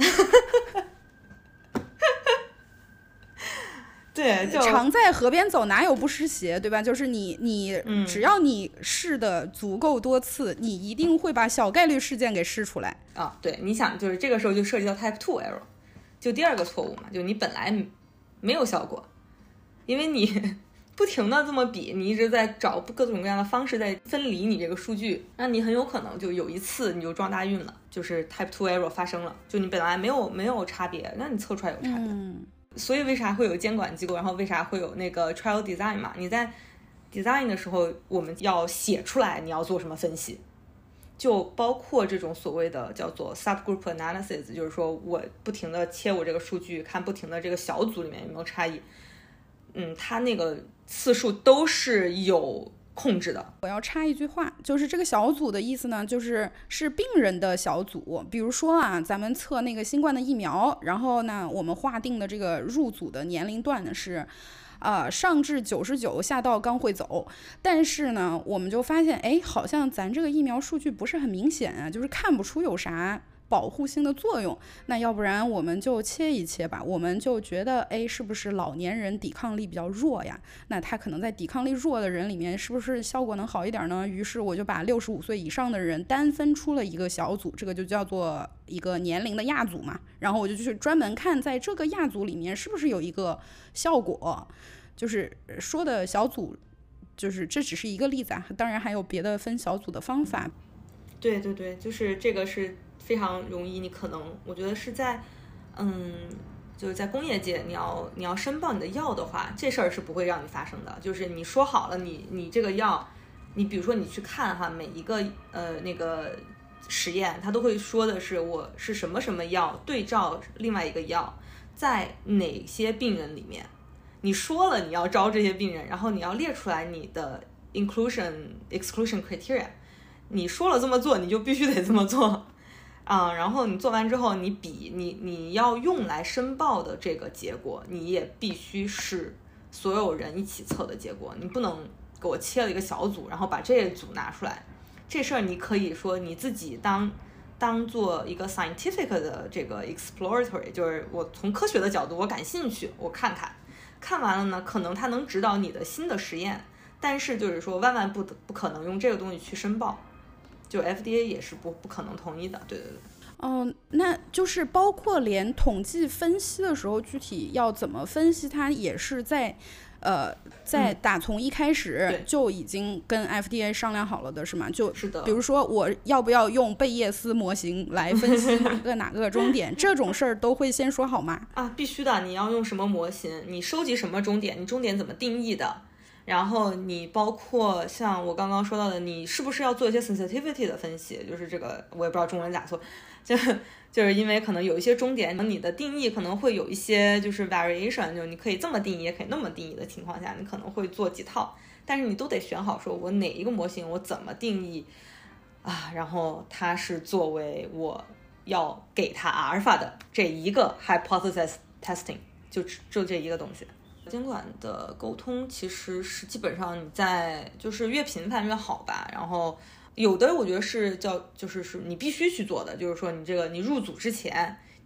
Speaker 3: 对，就
Speaker 1: 常在河边走，哪有不湿鞋，对吧？就是你，你只要你试的足够多次，嗯、你一定会把小概率事件给试出来
Speaker 3: 啊。对，你想，就是这个时候就涉及到 type two error， 就第二个错误嘛，就你本来没有效果，因为你不停的这么比，你一直在找各种各样的方式在分离你这个数据，那你很有可能就有一次你就撞大运了，就是 type two error 发生了，就你本来没有没有差别，那你测出来有差别。嗯，所以为啥会有监管机构，然后为啥会有那个 trial design 嘛？你在 design 的时候，我们要写出来你要做什么分析，就包括这种所谓的叫做 subgroup analysis， 就是说我不停的切我这个数据，看不停的这个小组里面有没有差异。嗯，它那个次数都是有控制的。
Speaker 1: 我要插一句话，就是这个小组的意思呢，就是是病人的小组。比如说啊，咱们测那个新冠的疫苗，然后呢，我们划定的这个入组的年龄段呢是，呃，上至九十九，下到刚会走。但是呢，我们就发现，哎，好像咱这个疫苗数据不是很明显啊，就是看不出有啥保护性的作用，那要不然我们就切一切吧。我们就觉得，哎，是不是老年人抵抗力比较弱呀？那他可能在抵抗力弱的人里面，是不是效果能好一点呢？于是我就把六十五岁以上的人单分出了一个小组，这个就叫做一个年龄的亚组嘛。然后我就去专门看，在这个亚组里面是不是有一个效果。就是说的小组，就是这只是一个例子啊，当然还有别的分小组的方法。
Speaker 3: 对对对，就是这个是非常容易，你可能我觉得是在嗯就是在工业界，你要你要申报你的药的话，这事儿是不会让你发生的。就是你说好了，你你这个药，你比如说你去看哈，每一个呃那个实验，它都会说的是我是什么什么药对照另外一个药，在哪些病人里面，你说了你要招这些病人，然后你要列出来你的 inclusion exclusion criteria， 你说了这么做，你就必须得这么做。啊、嗯，然后你做完之后，你比你你要用来申报的这个结果，你也必须是所有人一起测的结果，你不能给我切了一个小组，然后把这一组拿出来。这事儿你可以说你自己当当做一个 scientific 的这个 exploratory， 就是我从科学的角度我感兴趣，我看看，看完了呢，可能它能指导你的新的实验，但是就是说万万不不可能用这个东西去申报。就 F D A 也是不不可能同意的，对对对。
Speaker 1: 哦，那就是包括连统计分析的时候，具体要怎么分析，它也是在，呃，在打从一开始就已经跟 F D A 商量好了的，是吗？就是
Speaker 3: 的。
Speaker 1: 比如说我要不要用贝叶斯模型来分析哪个哪个终点，这种事儿都会先说好吗？
Speaker 3: 啊，必须的，你要用什么模型，你收集什么终点，你终点怎么定义的？然后你包括像我刚刚说到的，你是不是要做一些 sensitivity 的分析，就是这个我也不知道中文咋说，就就是因为可能有一些终点你的定义可能会有一些就是 variation， 就你可以这么定义也可以那么定义的情况下，你可能会做几套，但是你都得选好说我哪一个模型我怎么定义啊，然后它是作为我要给它阿尔法的这一个 hypothesis testing， 就就这一个东西。监管的沟通其实是基本上你在就是越频繁越好吧，然后有的我觉得是叫就是是你必须去做的，就是说你这个你入组之前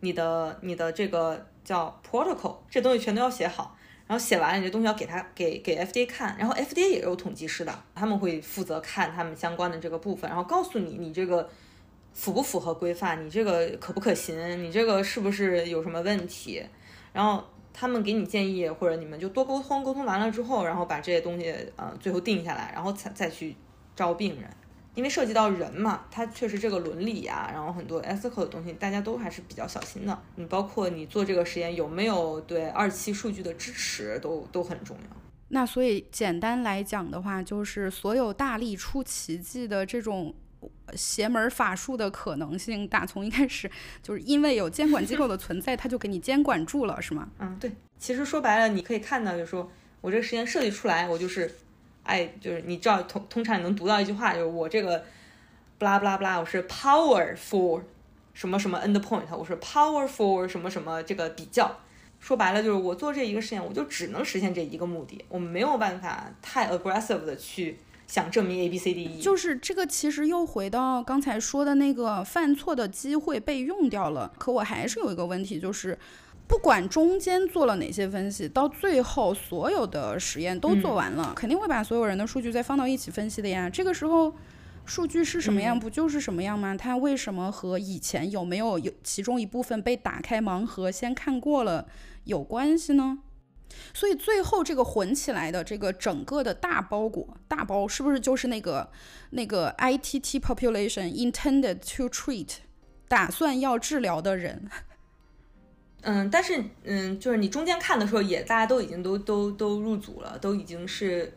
Speaker 3: 你的你的这个叫 protocol， 这东西全都要写好，然后写完了你这东西要给他给给 F D A 看，然后 F D A 也有统计师的，他们会负责看他们相关的这个部分，然后告诉你你这个符不符合规范，你这个可不可行，你这个是不是有什么问题，然后他们给你建议，或者你们就多沟通，沟通完了之后，然后把这些东西呃最后定下来，然后才再去招病人。因为涉及到人嘛，它确实这个伦理呀、啊，然后很多 ethical 的东西，大家都还是比较小心的。你包括你做这个实验有没有对二期数据的支持，都都很重要。
Speaker 1: 那所以简单来讲的话，就是所有大力出奇迹的这种邪门法术的可能性，打从一开始就是因为有监管机构的存在，它就给你监管住了，是吗？
Speaker 3: 嗯，对。其实说白了，你可以看到，就是说我这个实验设计出来，我就是。哎，就是你知道通通常你能读到一句话，就是我这个 blah blah blah， 我是 power for 什么什么 endpoint， 我是 power for 什么什么这个比较。说白了就是我做这一个实验，我就只能实现这一个目的，我没有办法太 aggressive 的去想证明 A B C D E。
Speaker 1: 就是这个其实又回到刚才说的那个犯错的机会被用掉了。可我还是有一个问题，就是不管中间做了哪些分析，到最后所有的实验都做完了、嗯、肯定会把所有人的数据再放到一起分析的呀。这个时候数据是什么样、嗯、不就是什么样吗？它为什么和以前有没有有其中一部分被打开盲盒先看过了有关系呢？所以最后这个混起来的这个整个的大包裹大包是不是就是那个那个 I T T population intended to treat 打算要治疗的人？
Speaker 3: 嗯，但是嗯，就是你中间看的时候也大家都已经都都都入组了，都已经是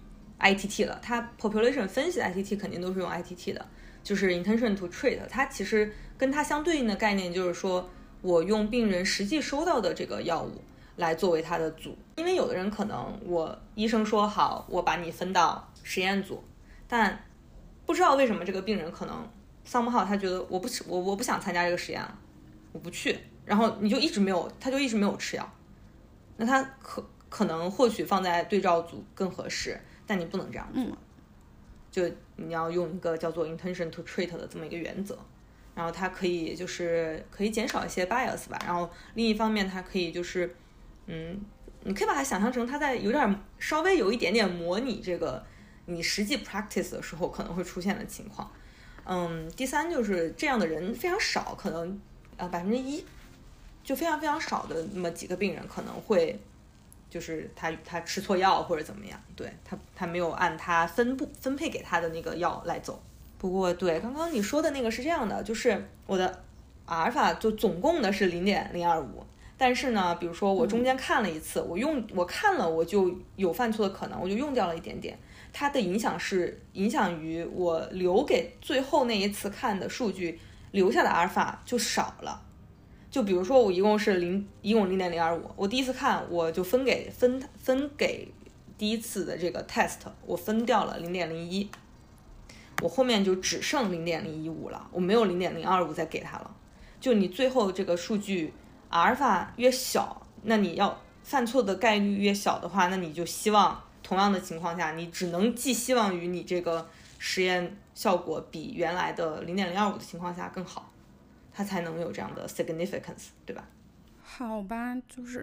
Speaker 3: I T T 了。它 population 分析的 I T T 肯定都是用 I T T 的，就是 intention to treat。它其实跟它相对应的概念就是说，我用病人实际收到的这个药物来作为他的组。因为有的人可能我医生说好，我把你分到实验组，但不知道为什么这个病人可能 somehow 他觉得我不我我不想参加这个实验了，我不去。然后你就一直没有，他就一直没有吃药，那他可可能或许放在对照组更合适，但你不能这样做，嗯、就你要用一个叫做 intention to treat 的这么一个原则，然后它可以就是可以减少一些 bias 吧，然后另一方面它可以就是，嗯，你可以把它想象成它在有点稍微有一点点模拟这个你实际 practice 的时候可能会出现的情况，嗯，第三就是这样的人非常少，可能呃百分之一。就非常非常少的那么几个病人可能会，就是他他吃错药或者怎么样，对他他没有按他分布分配给他的那个药来走。不过对刚刚你说的那个是这样的，就是我的阿尔法就总共的是零点零二五，但是呢，比如说我中间看了一次，嗯、我用我看了我就有犯错的可能，我就用掉了一点点，它的影响是影响于我留给最后那一次看的数据留下的阿尔法就少了。就比如说我一共是零，一共零点零二五，我第一次看我就分给分分给第一次的这个 test， 我分掉了零点零一，我后面就只剩零点零一五了，我没有零点零二五再给他了。就你最后这个数据阿尔法越小，那你要犯错的概率越小的话，那你就希望同样的情况下，你只能寄希望于你这个实验效果比原来的零点零二五的情况下更好。它才能有这样的 significance， 对吧？
Speaker 1: 好吧，就是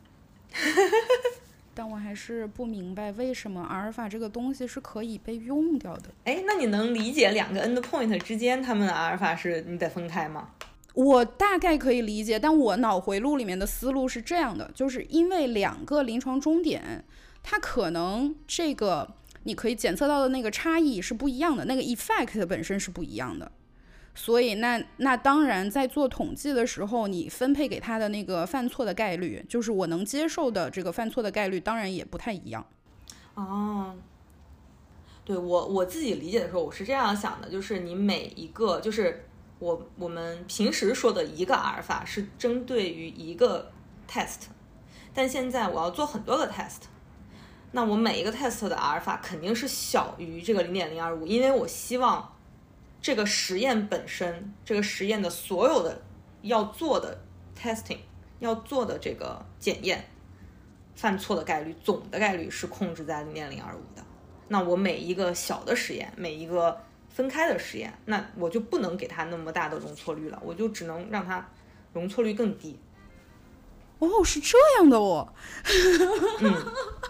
Speaker 1: 但我还是不明白为什么阿尔法这个东西是可以被用掉的。
Speaker 3: 哎，那你能理解两个 endpoint 之间他们的阿尔法是你得分开吗？
Speaker 1: 我大概可以理解，但我脑回路里面的思路是这样的，就是因为两个临床终点，它可能这个你可以检测到的那个差异是不一样的，那个 effect 本身是不一样的。所以那那当然在做统计的时候，你分配给他的那个犯错的概率，就是我能接受的这个犯错的概率，当然也不太一样。
Speaker 3: 哦，对，我我自己理解的时候，我是这样想的，就是你每一个，就是我我们平时说的一个阿尔法是针对于一个 test， 但现在我要做很多个 test， 那我每一个 test 的阿尔法肯定是小于这个 零点零二五， 因为我希望这个实验本身，这个实验的所有的要做的 testing， 要做的这个检验，犯错的概率总的概率是控制在 零点零二五 的。那我每一个小的实验，每一个分开的实验，那我就不能给它那么大的容错率了，我就只能让它容错率更低。
Speaker 1: 哦，是这样的哦。
Speaker 3: 嗯，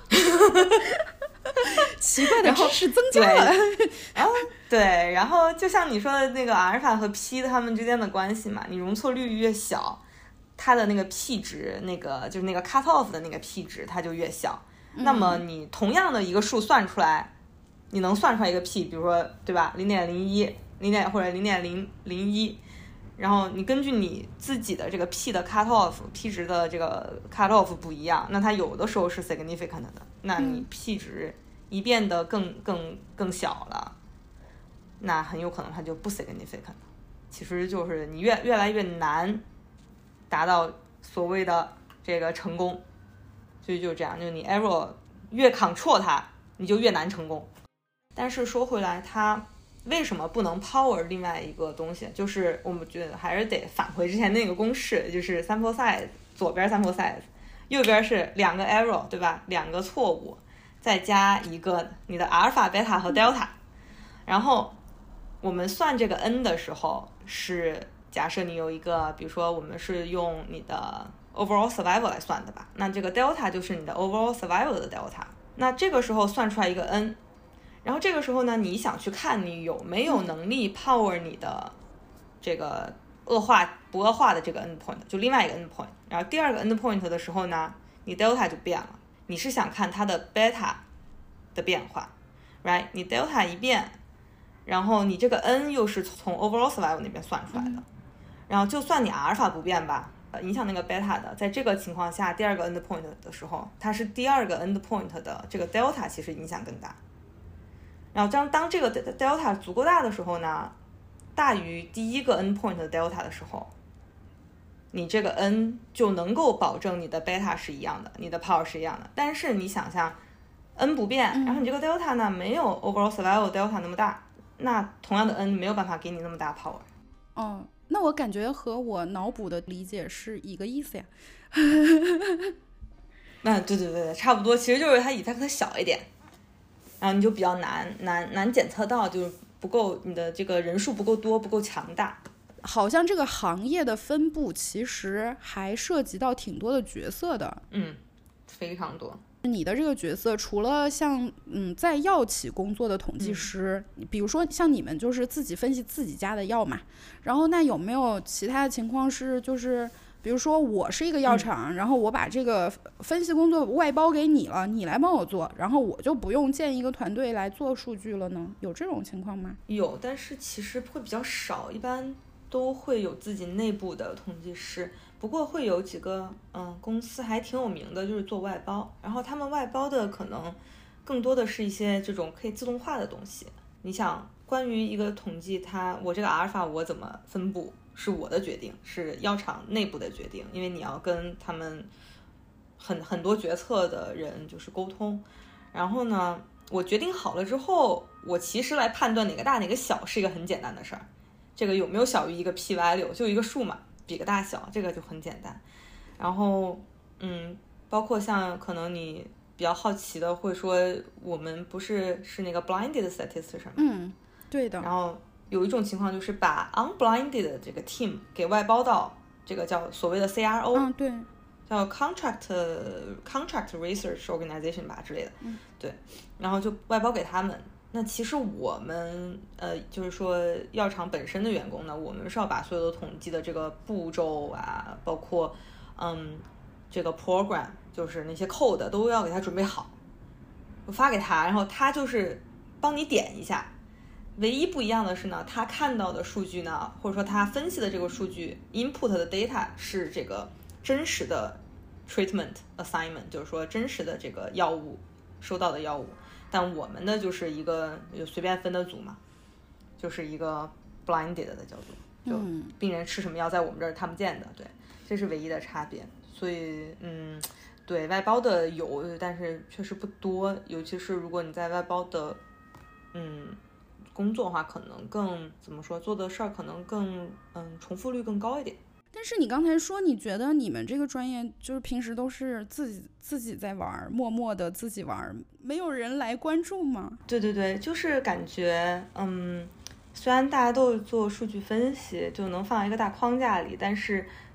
Speaker 1: 奇怪的知识增加了。
Speaker 3: 然后对，然后就像你说的那个阿尔法和 P 它们之间的关系嘛，你容错率越小，它的那个 P 值，那个就是那个 cut off 的那个 P 值它就越小。
Speaker 1: 嗯、
Speaker 3: 那么你同样的一个数算出来，你能算出来一个 P， 比如说对吧，零点零一，零点或者零点零零一。然后你根据你自己的这个 P 的 cut off P 值的这个 cut off 不一样，那它有的时候是 significant 的，那你 P 值一变得更更更小了，那很有可能它就不 significant。其实就是你越越来越难达到所谓的这个成功，所以就这样，就是你 error 越 control 它，你就越难成功。但是说回来，它为什么不能 power 另外一个东西，就是我们觉得还是得返回之前那个公式，就是 sample size， 左边 sample size， 右边是两个 error， 对吧，两个错误，再加一个你的阿尔法、贝塔和 delta。 然后我们算这个 n 的时候，是假设你有一个，比如说我们是用你的 overall survival 来算的吧，那这个 delta 就是你的 overall survival 的 delta。 那这个时候算出来一个 n，然后这个时候呢，你想去看你有没有能力 power 你的这个恶化不恶化的这个 endpoint， 就另外一个 endpoint。 然后第二个 endpoint 的时候呢，你 delta 就变了，你是想看它的 beta 的变化 right， 你 delta 一变，然后你这个 n 又是从 overall survival 那边算出来的，然后就算你阿尔法不变吧，影响那个 beta 的，在这个情况下第二个 endpoint 的时候，它是第二个 endpoint 的这个 delta 其实影响更大。然后当当这个 delta 足够大的时候呢，大于第一个 endpoint 的 delta 的时候，你这个 n 就能够保证你的 beta 是一样的，你的 power 是一样的。但是你想象 n 不变，然后你这个 delta 呢没有 overall survival delta 那么大，那同样的 n 没有办法给你那么大 power。
Speaker 1: 哦，那我感觉和我脑补的理解是一个意思呀。
Speaker 3: 那对对对，差不多，其实就是它 effect 小一点，然后你就比较难难难检测到，就是不够，你的这个人数不够多，不够强大。
Speaker 1: 好像这个行业的分布其实还涉及到挺多的角色的。
Speaker 3: 嗯，非常多。
Speaker 1: 你的这个角色除了像嗯在药企工作的统计师、嗯、比如说像你们就是自己分析自己家的药嘛，然后那有没有其他的情况是就是比如说我是一个药厂、嗯、然后我把这个分析工作外包给你了，你来帮我做，然后我就不用建一个团队来做数据了呢？有这种情况吗？
Speaker 3: 有，但是其实会比较少，一般都会有自己内部的统计师。不过会有几个嗯公司还挺有名的，就是做外包，然后他们外包的可能更多的是一些这种可以自动化的东西。你想，关于一个统计，它我这个阿尔法我怎么分布是我的决定，是药厂内部的决定，因为你要跟他们很很多决策的人就是沟通。然后呢，我决定好了之后，我其实来判断哪个大哪个小是一个很简单的事儿。这个有没有小于一个 p value， 就一个数嘛，比个大小，这个就很简单。然后嗯，包括像可能你比较好奇的会说，我们不是是那个 blinded statistician 吗？
Speaker 1: 嗯，对的。
Speaker 3: 然后有一种情况就是把 unblinded 的这个 team 给外包到这个叫所谓的 C R O，
Speaker 1: 嗯，对，
Speaker 3: 叫 contract contract research organization 吧之类的，
Speaker 1: 嗯，
Speaker 3: 对，然后就外包给他们。那其实我们呃，就是说药厂本身的员工呢，我们是要把所有的统计的这个步骤啊，包括嗯这个 program， 就是那些 code 都要给他准备好，发给他，然后他就是帮你点一下。唯一不一样的是呢，他看到的数据呢，或者说他分析的这个数据 input 的 data 是这个真实的 treatment assignment， 就是说真实的这个药物收到的药物。但我们的就是一个就随便分的组嘛，就是一个 blinded 的叫做，就病人吃什么药在我们这儿看不见的，对，这是唯一的差别。所以嗯，对，外包的有，但是确实不多，尤其是如果你在外包的嗯工作的话，可能更怎么说，做的事儿可能更嗯重复率更高一点。
Speaker 1: 但是你刚才说你觉得你们这个专业就是平时都是自己自己在玩，默默的自己玩，没有人来关注吗？
Speaker 3: 对对对，就是感觉嗯，虽然大家都做数据分析就能放在一个大框架里，但是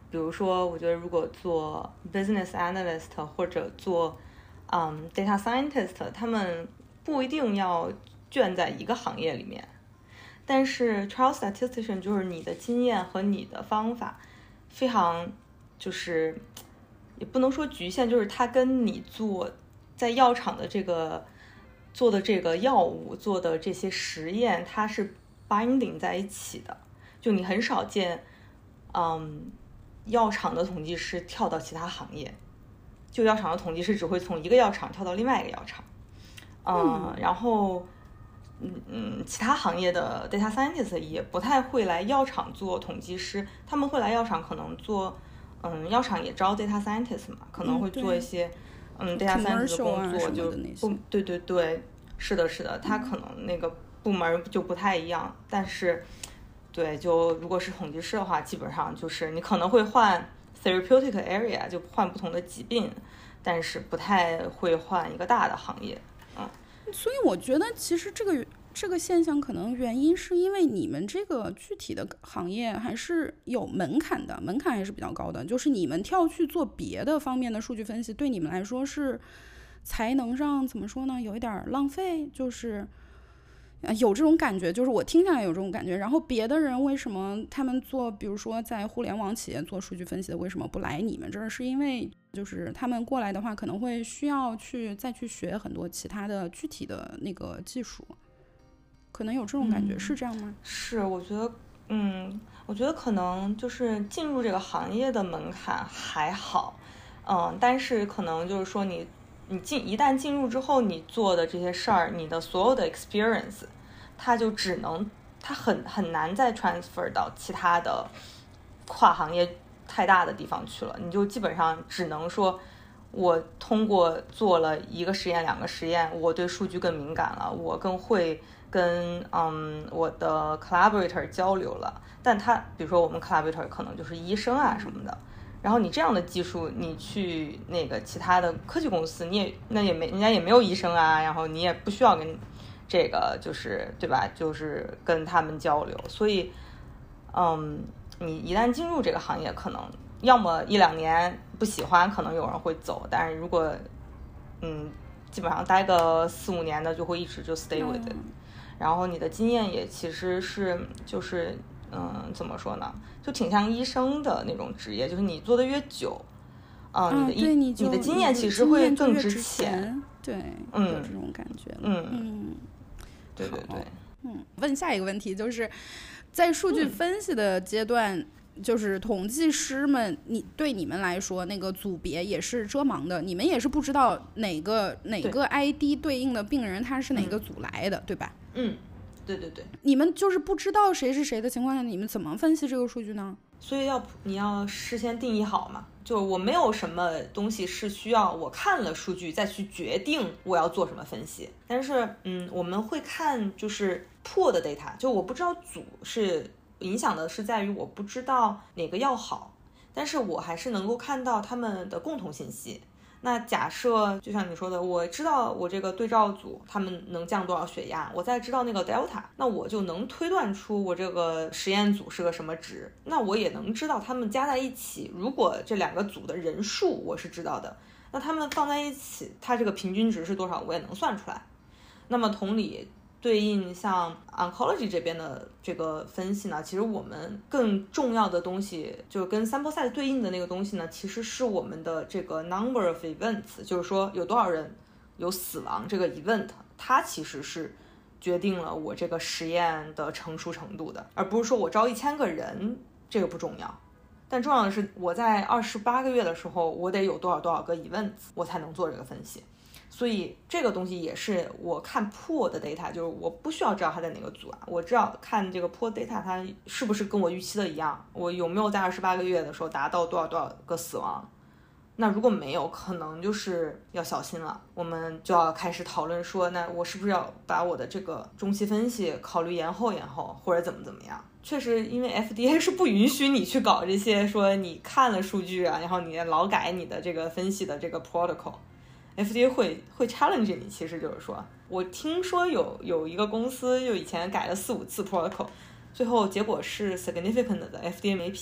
Speaker 3: 比如说我觉得如果做 business analyst 或者做嗯 data scientist， 他们不一定要卷在一个行业里面，但是 trial statistician 就是你的经验和你的方法非常就是也不能说局限，就是它跟你做在药厂的这个做的这个药物做的这些实验它是 binding 在一起的，就你很少见嗯药厂的统计师跳到其他行业，就药厂的统计师只会从一个药厂跳到另外一个药厂，嗯，然后嗯嗯，其他行业的 data scientist 也不太会来药厂做统计师，他们会来药厂可能做，嗯，药厂也招 data scientist 嘛，可能会做一些嗯, 嗯 data scientist 的工作，就不对对对，是的是的，他可能那个部门就不太一样，嗯、但是。对，就如果是统计师的话，基本上就是你可能会换 therapeutic area， 就换不同的疾病，但是不太会换一个大的行业。嗯，
Speaker 1: 所以我觉得其实这个这个现象可能原因是因为你们这个具体的行业还是有门槛的，门槛还是比较高的，就是你们跳去做别的方面的数据分析，对你们来说是才能上怎么说呢，有一点浪费，就是有这种感觉，就是我听下来有这种感觉。然后别的人为什么他们做比如说在互联网企业做数据分析的为什么不来你们这儿，是因为就是他们过来的话可能会需要去再去学很多其他的具体的那个技术，可能有这种感觉、嗯、是这样吗？
Speaker 3: 是，我觉得嗯，我觉得可能就是进入这个行业的门槛还好，嗯，但是可能就是说你你进一旦进入之后，你做的这些事儿，你的所有的 experience， 它就只能，它很很难再 transfer 到其他的跨行业太大的地方去了。你就基本上只能说，我通过做了一个实验、两个实验，我对数据更敏感了，我更会跟嗯我的 collaborator 交流了。但他比如说我们 collaborator 可能就是医生啊什么的。然后你这样的技术，你去那个其他的科技公司，你也那也没人家也没有医生啊，然后你也不需要跟这个就是对吧，就是跟他们交流，所以嗯，你一旦进入这个行业，可能要么一两年不喜欢，可能有人会走，但是如果嗯基本上待个四五年的，就会一直就 stay with it，、嗯、然后你的经验也其实是就是嗯怎么说呢？就挺像医生的那种职业，就是你做的越久，
Speaker 1: 啊、
Speaker 3: 嗯，你的
Speaker 1: 对你
Speaker 3: 你的经验其实会更值
Speaker 1: 钱，对，
Speaker 3: 嗯，
Speaker 1: 有这种感觉，
Speaker 3: 嗯嗯，对对对，
Speaker 1: 嗯。问下一个问题，就是在数据分析的阶段，嗯、就是统计师们，你对你们来说，那个组别也是遮盲的，你们也是不知道哪个哪个 I D 对应的病人他是哪个组来的，
Speaker 3: 嗯、
Speaker 1: 对吧？
Speaker 3: 嗯。对对对，
Speaker 1: 你们就是不知道谁是谁的情况下，你们怎么分析这个数据呢？
Speaker 3: 所以要你要事先定义好嘛，就我没有什么东西是需要我看了数据再去决定我要做什么分析。但是嗯，我们会看就是破的 data， 就我不知道组是影响的是在于我不知道哪个药好，但是我还是能够看到他们的共同信息。那假设就像你说的，我知道我这个对照组他们能降多少血压，我再知道那个 delta， 那我就能推断出我这个实验组是个什么值，那我也能知道他们加在一起，如果这两个组的人数我是知道的，那他们放在一起它这个平均值是多少我也能算出来。那么同理对应像 oncology 这边的这个分析呢，其实我们更重要的东西就是跟 sample size 对应的那个东西呢，其实是我们的这个 number of events， 就是说有多少人有死亡这个 event， 它其实是决定了我这个实验的成熟程度的，而不是说我招一千个人，这个不重要。但重要的是我在二十八个月的时候，我得有多少多少个 events， 我才能做这个分析。所以这个东西也是我看破的 data， 就是我不需要知道它在哪个组啊，我知道看这个破 data 它是不是跟我预期的一样，我有没有在二十八个月的时候达到多少多少个死亡。那如果没有，可能就是要小心了，我们就要开始讨论说，那我是不是要把我的这个中期分析考虑延后延后，或者怎么怎么样。确实因为 F D A 是不允许你去搞这些说你看了数据啊，然后你劳改你的这个分析的这个 protocol，F D A 会会 challenge 你，其实就是说，我听说有有一个公司就以前改了四五次 protocol， 最后结果是 significant 的 F D A 没批，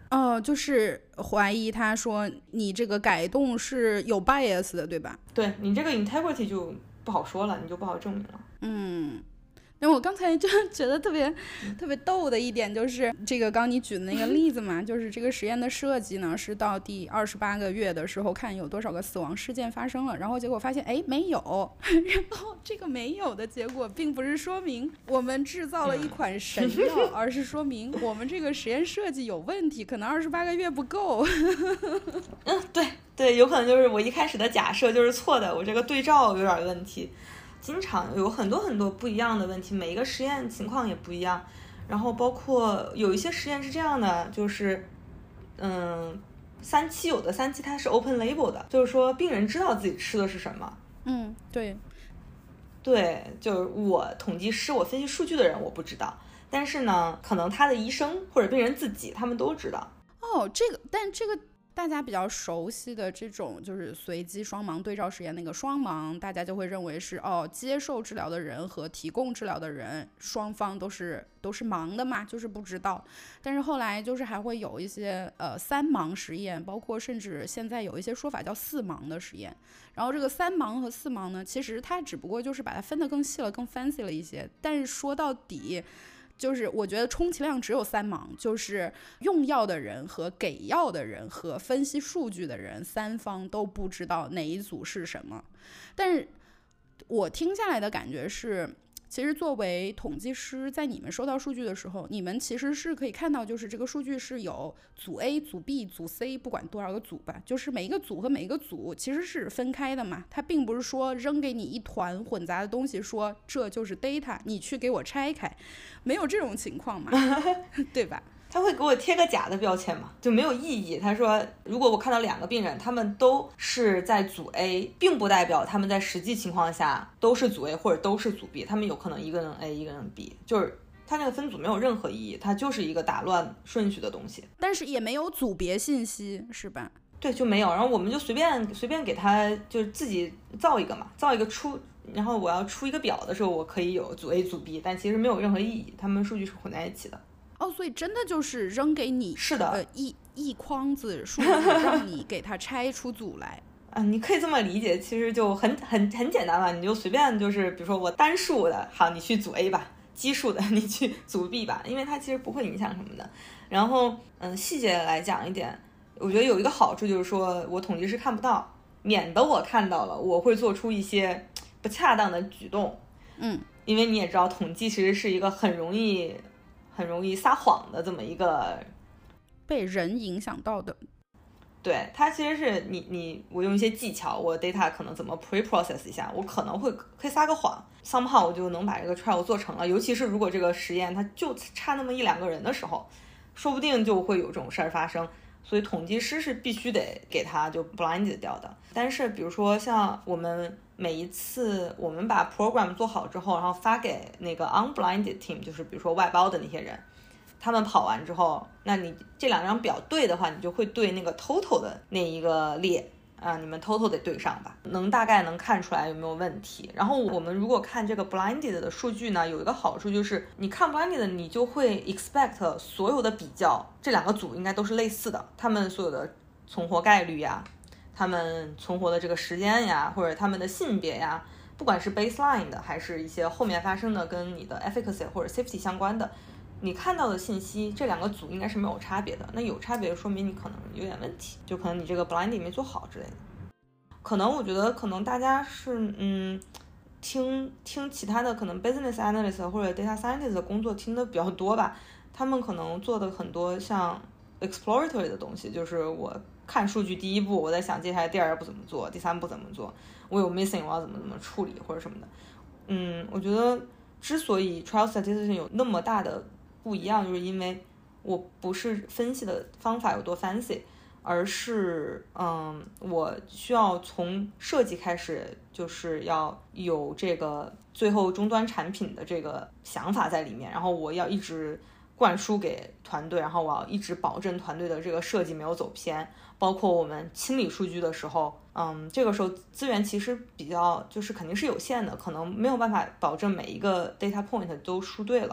Speaker 1: 哦，就是怀疑他说你这个改动是有 bias 的，对吧？
Speaker 3: 对，你这个 integrity 就不好说了，你就不好证明了。
Speaker 1: 嗯。那我刚才就觉得特别特别逗的一点就是这个刚你举的那个例子嘛，就是这个实验的设计呢是到第二十八个月的时候看有多少个死亡事件发生了，然后结果发现哎没有，然后这个没有的结果并不是说明我们制造了一款神药，而是说明我们这个实验设计有问题，可能二十八个月不够。
Speaker 3: 嗯，对对，有可能就是我一开始的假设就是错的，我这个对照有点问题。经常有很多很多不一样的问题，每一个实验情况也不一样，然后包括有一些实验是这样的，就是嗯，三期有的三期它是 open label 的，就是说病人知道自己吃的是什么。
Speaker 1: 嗯，对
Speaker 3: 对，就是我统计师，我分析数据的人我不知道，但是呢可能他的医生或者病人自己他们都知道。
Speaker 1: 哦，这个但这个大家比较熟悉的这种就是随机双盲对照实验，那个双盲大家就会认为是哦，接受治疗的人和提供治疗的人双方都是都是盲的嘛，就是不知道。但是后来就是还会有一些呃三盲实验，包括甚至现在有一些说法叫四盲的实验。然后这个三盲和四盲呢，其实它只不过就是把它分得更细了，更 fancy 了一些。但是说到底，就是我觉得充其量只有三盲，就是用药的人和给药的人和分析数据的人三方都不知道哪一组是什么。但是我听下来的感觉是，其实作为统计师，在你们收到数据的时候，你们其实是可以看到，就是这个数据是有组 A、组 B、组 C， 不管多少个组吧，就是每一个组和每一个组其实是分开的嘛，它并不是说扔给你一团混杂的东西，说这就是 data， 你去给我拆开，没有这种情况嘛，对吧？
Speaker 3: 他会给我贴个假的标签嘛，就没有意义。他说如果我看到两个病人他们都是在组 A， 并不代表他们在实际情况下都是组 A 或者都是组 B， 他们有可能一个人 A 一个人 B， 就是他那个分组没有任何意义，它就是一个打乱顺序的东西，
Speaker 1: 但是也没有组别信息是吧？
Speaker 3: 对，就没有。然后我们就随便随便给他就是自己造一个嘛，造一个出，然后我要出一个表的时候我可以有组 A 组 B， 但其实没有任何意义，他们数据是混在一起的。
Speaker 1: 哦，所以真的就是扔给你
Speaker 3: 是的，
Speaker 1: 呃一一筐子数据，让你给它拆出组来。
Speaker 3: 啊，你可以这么理解，其实就很很很简单嘛，你就随便就是比如说我单数的，好，你去组 A 吧，奇数的你去组 B 吧，因为它其实不会影响什么的。然后嗯，细节来讲一点，我觉得有一个好处就是说我统计师看不到，免得我看到了我会做出一些不恰当的举动。
Speaker 1: 嗯，
Speaker 3: 因为你也知道统计其实是一个很容易很容易撒谎的这么一个
Speaker 1: 被人影响到的。
Speaker 3: 对，它其实是你你我用一些技巧，我 data 可能怎么 pre-process 一下，我可能会可以撒个谎 somehow 我就能把这个 trial 做成了。尤其是如果这个实验它就差那么一两个人的时候，说不定就会有这种事儿发生。所以统计师是必须得给他就 blinded 掉的。但是比如说像我们每一次我们把 program 做好之后，然后发给那个 unblinded team， 就是比如说外包的那些人，他们跑完之后，那你这两张表对的话，你就会对那个 total 的那一个列啊，你们 total 得对上吧，能大概能看出来有没有问题。然后我们如果看这个 blinded 的数据呢，有一个好处就是你看 blinded 你就会 expect 所有的比较这两个组应该都是类似的，他们所有的存活概率呀，他们存活的这个时间呀，或者他们的性别呀，不管是 baseline 的还是一些后面发生的跟你的 efficacy 或者 safety 相关的，你看到的信息这两个组应该是没有差别的，那有差别说明你可能有点问题，就可能你这个 blinding 没做好之类的。可能我觉得可能大家是嗯听听其他的可能 business analyst 或者 data scientist 的工作听的比较多吧，他们可能做的很多像 exploratory 的东西，就是我看数据第一步我在想接下来第二步怎么做，第三步怎么做，我有 missing 我要怎么怎么处理或者什么的。嗯，我觉得之所以 trial statistician 有那么大的不一样，就是因为我不是分析的方法有多 fancy， 而是嗯，我需要从设计开始，就是要有这个最后终端产品的这个想法在里面，然后我要一直灌输给团队，然后我要一直保证团队的这个设计没有走偏，包括我们清理数据的时候，嗯，这个时候资源其实比较就是肯定是有限的，可能没有办法保证每一个 data point 都输对了。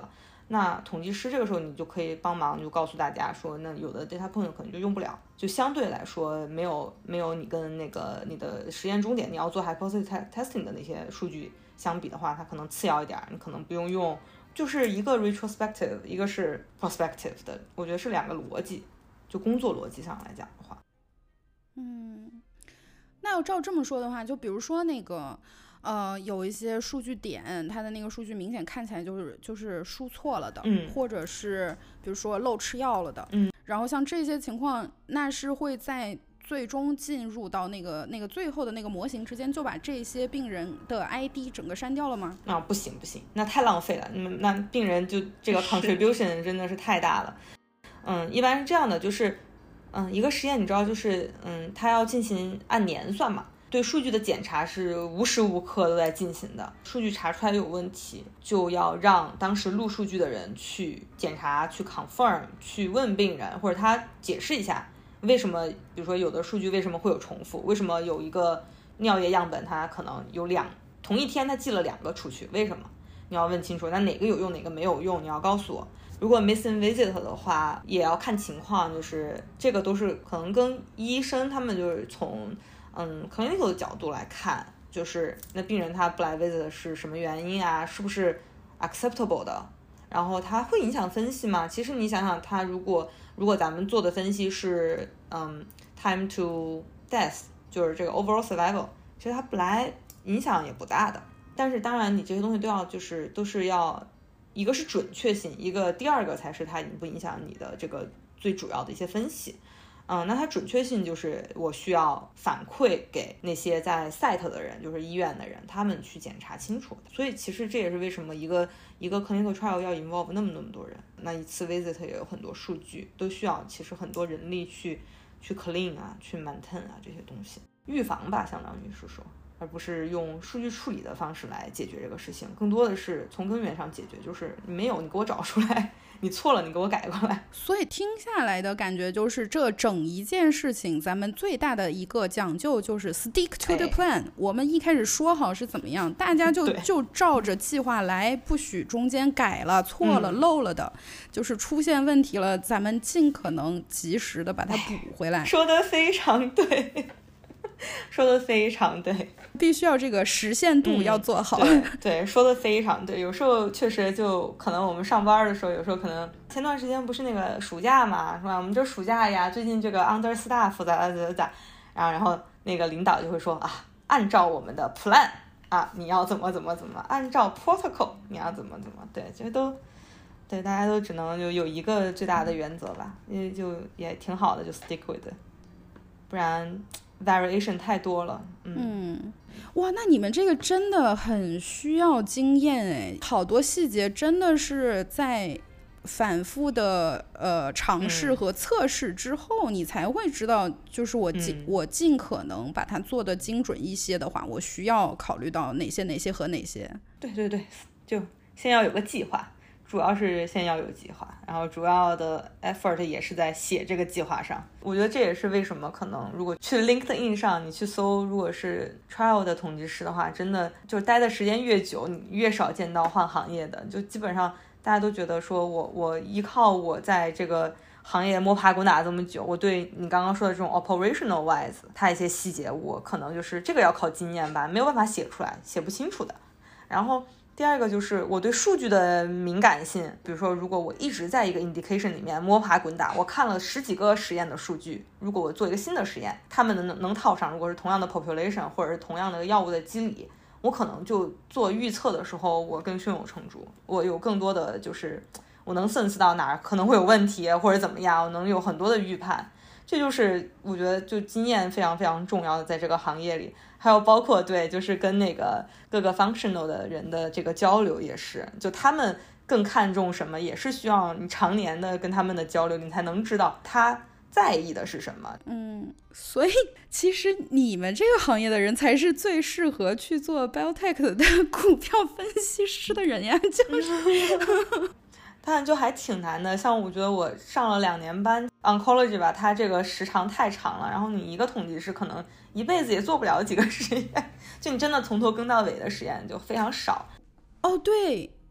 Speaker 3: 那统计师这个时候你就可以帮忙，就告诉大家说，那有的 data point 可能就用不了，就相对来说没有没有你跟那个你的实验终点你要做 hypothesis testing 的那些数据相比的话，它可能次要一点，你可能不用用。就是一个 retrospective， 一个是 prospective 的，我觉得是两个逻辑，就工作逻辑上来讲的话。
Speaker 1: 嗯，那要照这么说的话，就比如说那个。呃，有一些数据点，它的那个数据明显看起来就是就是输错了的，
Speaker 3: 嗯，
Speaker 1: 或者是比如说漏吃药了的，
Speaker 3: 嗯，
Speaker 1: 然后像这些情况，那是会在最终进入到那个那个最后的那个模型之间，就把这些病人的 I D 整个删掉了吗？
Speaker 3: 啊，不行不行，那太浪费了，那病人就这个 contribution 真的是太大了。嗯，一般是这样的，就是嗯，一个实验你知道就是嗯，它要进行按年算嘛。对数据的检查是无时无刻都在进行的，数据查出来有问题，就要让当时录数据的人去检查，去 confirm， 去问病人，或者他解释一下为什么，比如说有的数据为什么会有重复，为什么有一个尿液样本它可能有两同一天它寄了两个出去，为什么？你要问清楚，那哪个有用哪个没有用，你要告诉我。如果 missing visit 的话，也要看情况，就是这个都是可能跟医生他们就是从嗯 clinical 的角度来看，就是那病人他不来 visit 是什么原因啊，是不是 acceptable 的，然后它会影响分析吗？其实你想想，它如果如果咱们做的分析是嗯 time to death， 就是这个 overall survival， 其实它不来影响也不大的。但是当然你这些东西都要就是都是要一个是准确性，一个第二个才是它不影响你的这个最主要的一些分析。嗯，那它准确性就是我需要反馈给那些在 site 的人，就是医院的人，他们去检查清楚的。所以其实这也是为什么一个一个 clinical trial 要 involve 那么那么多人，那一次 visit 也有很多数据，都需要其实很多人力去去 clean 啊，去 maintain 啊这些东西，预防吧，相当于是说，而不是用数据处理的方式来解决这个事情，更多的是从根源上解决，就是你没有你给我找出来，你错了你给我改过来。
Speaker 1: 所以听下来的感觉就是这整一件事情咱们最大的一个讲究就是 stick to the plan、哎、我们一开始说好是怎么样，大家就就照着计划来，不许中间改了错了、嗯、漏了的，就是出现问题了咱们尽可能及时的把它补回来、哎、
Speaker 3: 说得非常对说的非常对，
Speaker 1: 必须要这个实现度要做好、
Speaker 3: 嗯、对, 对说的非常对。有时候确实就可能我们上班的时候，有时候可能前段时间不是那个暑假嘛，是吧？我们这暑假呀，最近这个 understaff 咋咋咋，然后然后那个领导就会说啊，按照我们的 plan 啊，你要怎么怎么怎么，按照 protocol 你要怎么怎么，对，这都对，大家都只能就有一个最大的原则吧，因为就也挺好的，就 stick with， 不然variation 太多了。 嗯,
Speaker 1: 嗯哇，那你们这个真的很需要经验哎，好多细节真的是在反复的呃尝试和测试之后、嗯、你才会知道，就是我尽、嗯、我尽可能把它做得精准一些的话，我需要考虑到哪些哪些和哪些。
Speaker 3: 对对对，就先要有个计划，主要是先要有计划，然后主要的 effort 也是在写这个计划上。我觉得这也是为什么可能如果去 LinkedIn 上你去搜，如果是 trial 的统计师的话，真的就待的时间越久，你越少见到换行业的，就基本上大家都觉得说我我依靠我在这个行业摸爬滚打这么久，我对你刚刚说的这种 operational wise 它一些细节我可能就是这个要靠经验吧，没有办法写出来，写不清楚的。然后第二个就是我对数据的敏感性，比如说如果我一直在一个 indication 里面摸爬滚打，我看了十几个实验的数据，如果我做一个新的实验，他们能能套上，如果是同样的 population 或者是同样的药物的机理，我可能就做预测的时候我更胸有成竹，我有更多的就是我能 sense 到哪儿可能会有问题或者怎么样，我能有很多的预判。这就是我觉得就经验非常非常重要的在这个行业里。还有包括对就是跟那个各个 functional 的人的这个交流也是，就他们更看重什么，也是需要你常年的跟他们的交流，你才能知道他在意的是什么。
Speaker 1: 嗯，所以其实你们这个行业的人才是最适合去做 biotech 的股票分析师的人呀，就是
Speaker 3: 但就还挺难的。像我觉得我上了两年班 oncology 吧，它这个时长太长了，然后你一个统计师可能一辈子也做不了几个实验，就你真的从头跟到尾的实验就非常少。
Speaker 1: 哦，对，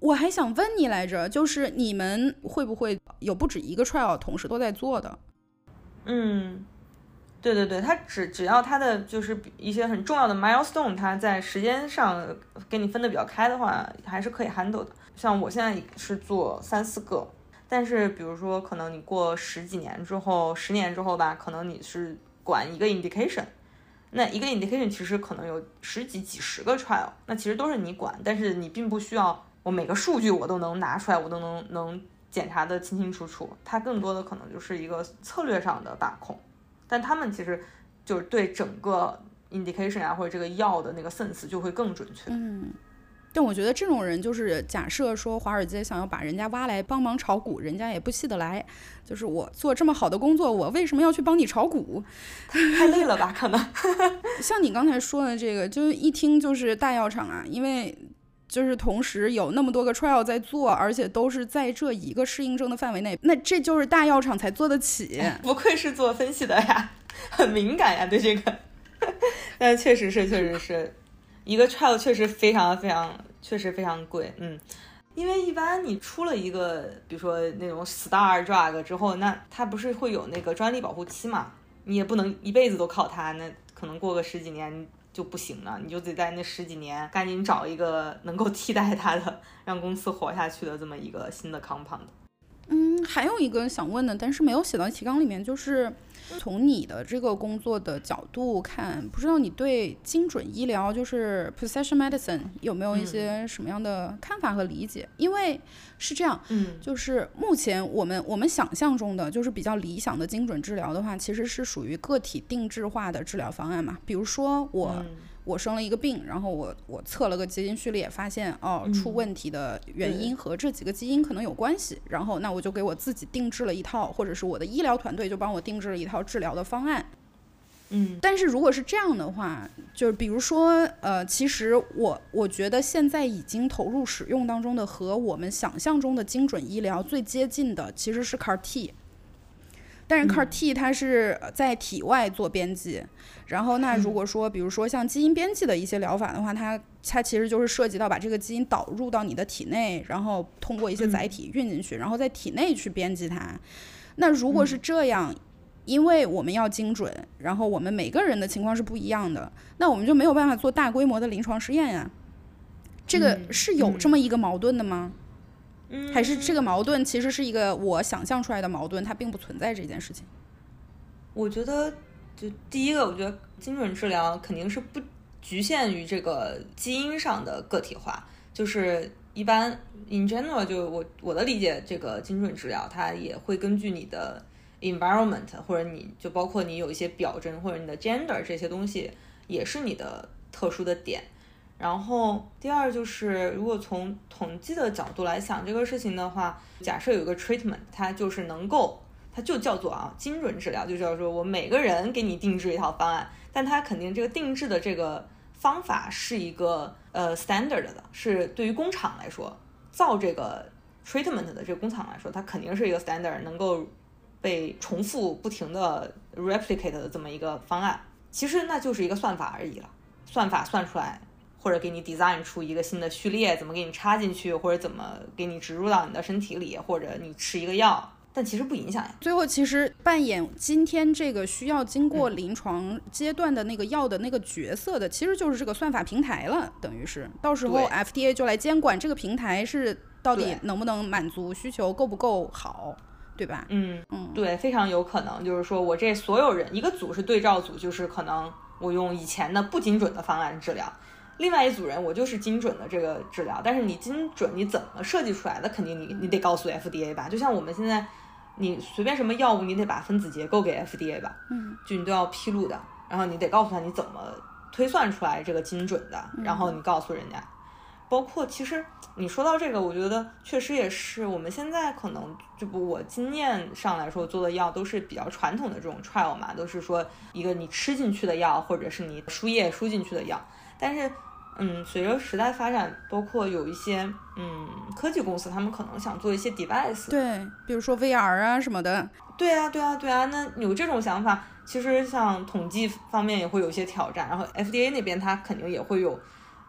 Speaker 1: 我还想问你来着，就是你们会不会有不止一个 trial 同时都在做的？
Speaker 3: 嗯，对对对，它只只要它的就是一些很重要的 milestone， 它在时间上给你分的比较开的话，还是可以 handle 的。像我现在是做三四个，但是比如说可能你过十几年之后，十年之后吧，可能你是管一个 indication， 那一个 indication 其实可能有十几几十个 trial， 那其实都是你管，但是你并不需要我每个数据我都能拿出来，我都能能检查的清清楚楚，它更多的可能就是一个策略上的把控，但他们其实就是对整个 indication 啊或者这个药的那个 sense 就会更准确。
Speaker 1: 嗯，但我觉得这种人就是假设说华尔街想要把人家挖来帮忙炒股，人家也不气得来，就是我做这么好的工作，我为什么要去帮你炒股？
Speaker 3: 太累了吧可能
Speaker 1: 像你刚才说的这个，就一听就是大药厂啊，因为就是同时有那么多个 trial 在做，而且都是在这一个适应症的范围内，那这就是大药厂才做得起。
Speaker 3: 不愧是做分析的呀，很敏感呀对这个但确实是确实是一个 trial 确实非常非常确实非常贵。嗯，因为一般你出了一个比如说那种 star drug 之后，那它不是会有那个专利保护期嘛，你也不能一辈子都靠它，那可能过个十几年就不行了，你就得在那十几年赶紧找一个能够替代它的让公司活下去的这么一个新的 compound。
Speaker 1: 嗯，还有一个想问的，但是没有写到提纲里面，就是从你的这个工作的角度看，不知道你对精准医疗就是 precision medicine 有没有一些什么样的看法和理解？嗯、因为是这样，
Speaker 3: 嗯，
Speaker 1: 就是目前我们我们想象中的就是比较理想的精准治疗的话，其实是属于个体定制化的治疗方案嘛。比如说我、嗯、我生了一个病，然后我我测了个基因序列，发现哦出问题的原因和这几个基因可能有关系，嗯、然后那我就给我自己定制了一套，或者是我的医疗团队就帮我定制了一套治疗的方案。
Speaker 3: 嗯，
Speaker 1: 但是如果是这样的话，就是比如说呃，其实我我觉得现在已经投入使用当中的和我们想象中的精准医疗最接近的其实是 C A R T。但是 C A R T 它是在体外做编辑、嗯、然后那如果说比如说像基因编辑的一些疗法的话，它它其实就是涉及到把这个基因导入到你的体内，然后通过一些载体运进去、嗯、然后在体内去编辑它。那如果是这样、嗯、因为我们要精准，然后我们每个人的情况是不一样的，那我们就没有办法做大规模的临床实验呀。这个是有这么一个矛盾的吗？
Speaker 3: 嗯，
Speaker 1: 还是这个矛盾其实是一个我想象出来的矛盾，它并不存在这件事情？
Speaker 3: 我觉得就第一个，我觉得精准治疗肯定是不局限于这个基因上的个体化，就是一般 in general 就我我的理解，这个精准治疗它也会根据你的 environment 或者你就包括你有一些表征或者你的 gender 这些东西也是你的特殊的点。然后第二就是如果从统计的角度来想这个事情的话，假设有一个 treatment 它就是能够它就叫做啊精准治疗，就叫做我每个人给你定制一套方案，但它肯定这个定制的这个方法是一个呃 standard 的，是对于工厂来说造这个 treatment 的这个工厂来说，它肯定是一个 standard 能够被重复不停的 replicate 的这么一个方案。其实那就是一个算法而已了，算法算出来或者给你 design 出一个新的序列，怎么给你插进去，或者怎么给你植入到你的身体里，或者你吃一个药，但其实不影响呀。
Speaker 1: 最后其实扮演今天这个需要经过临床阶段的那个药的那个角色的、嗯、其实就是这个算法平台了，等于是到时候 F D A 就来监管这个平台是到底能不能满足需求，够不够好，对吧？
Speaker 3: 嗯嗯，对，非常有可能就是说我这所有人一个组是对照组，就是可能我用以前的不精准的方案治疗，另外一组人我就是精准的这个治疗，但是你精准你怎么设计出来的，肯定你你得告诉 F D A 吧，就像我们现在你随便什么药物你得把分子结构给 F D A 吧，
Speaker 1: 嗯，
Speaker 3: 就你都要披露的，然后你得告诉他你怎么推算出来这个精准的，然后你告诉人家。包括其实你说到这个，我觉得确实也是我们现在可能就不我经验上来说做的药都是比较传统的这种 trial 嘛，都是说一个你吃进去的药或者是你输液输进去的药，但是嗯，随着时代发展，包括有一些嗯科技公司，他们可能想做一些 device，
Speaker 1: 对，比如说 V R 啊什么的。
Speaker 3: 对啊，对啊，对啊，那有这种想法，其实像统计方面也会有一些挑战，然后 F D A 那边它肯定也会有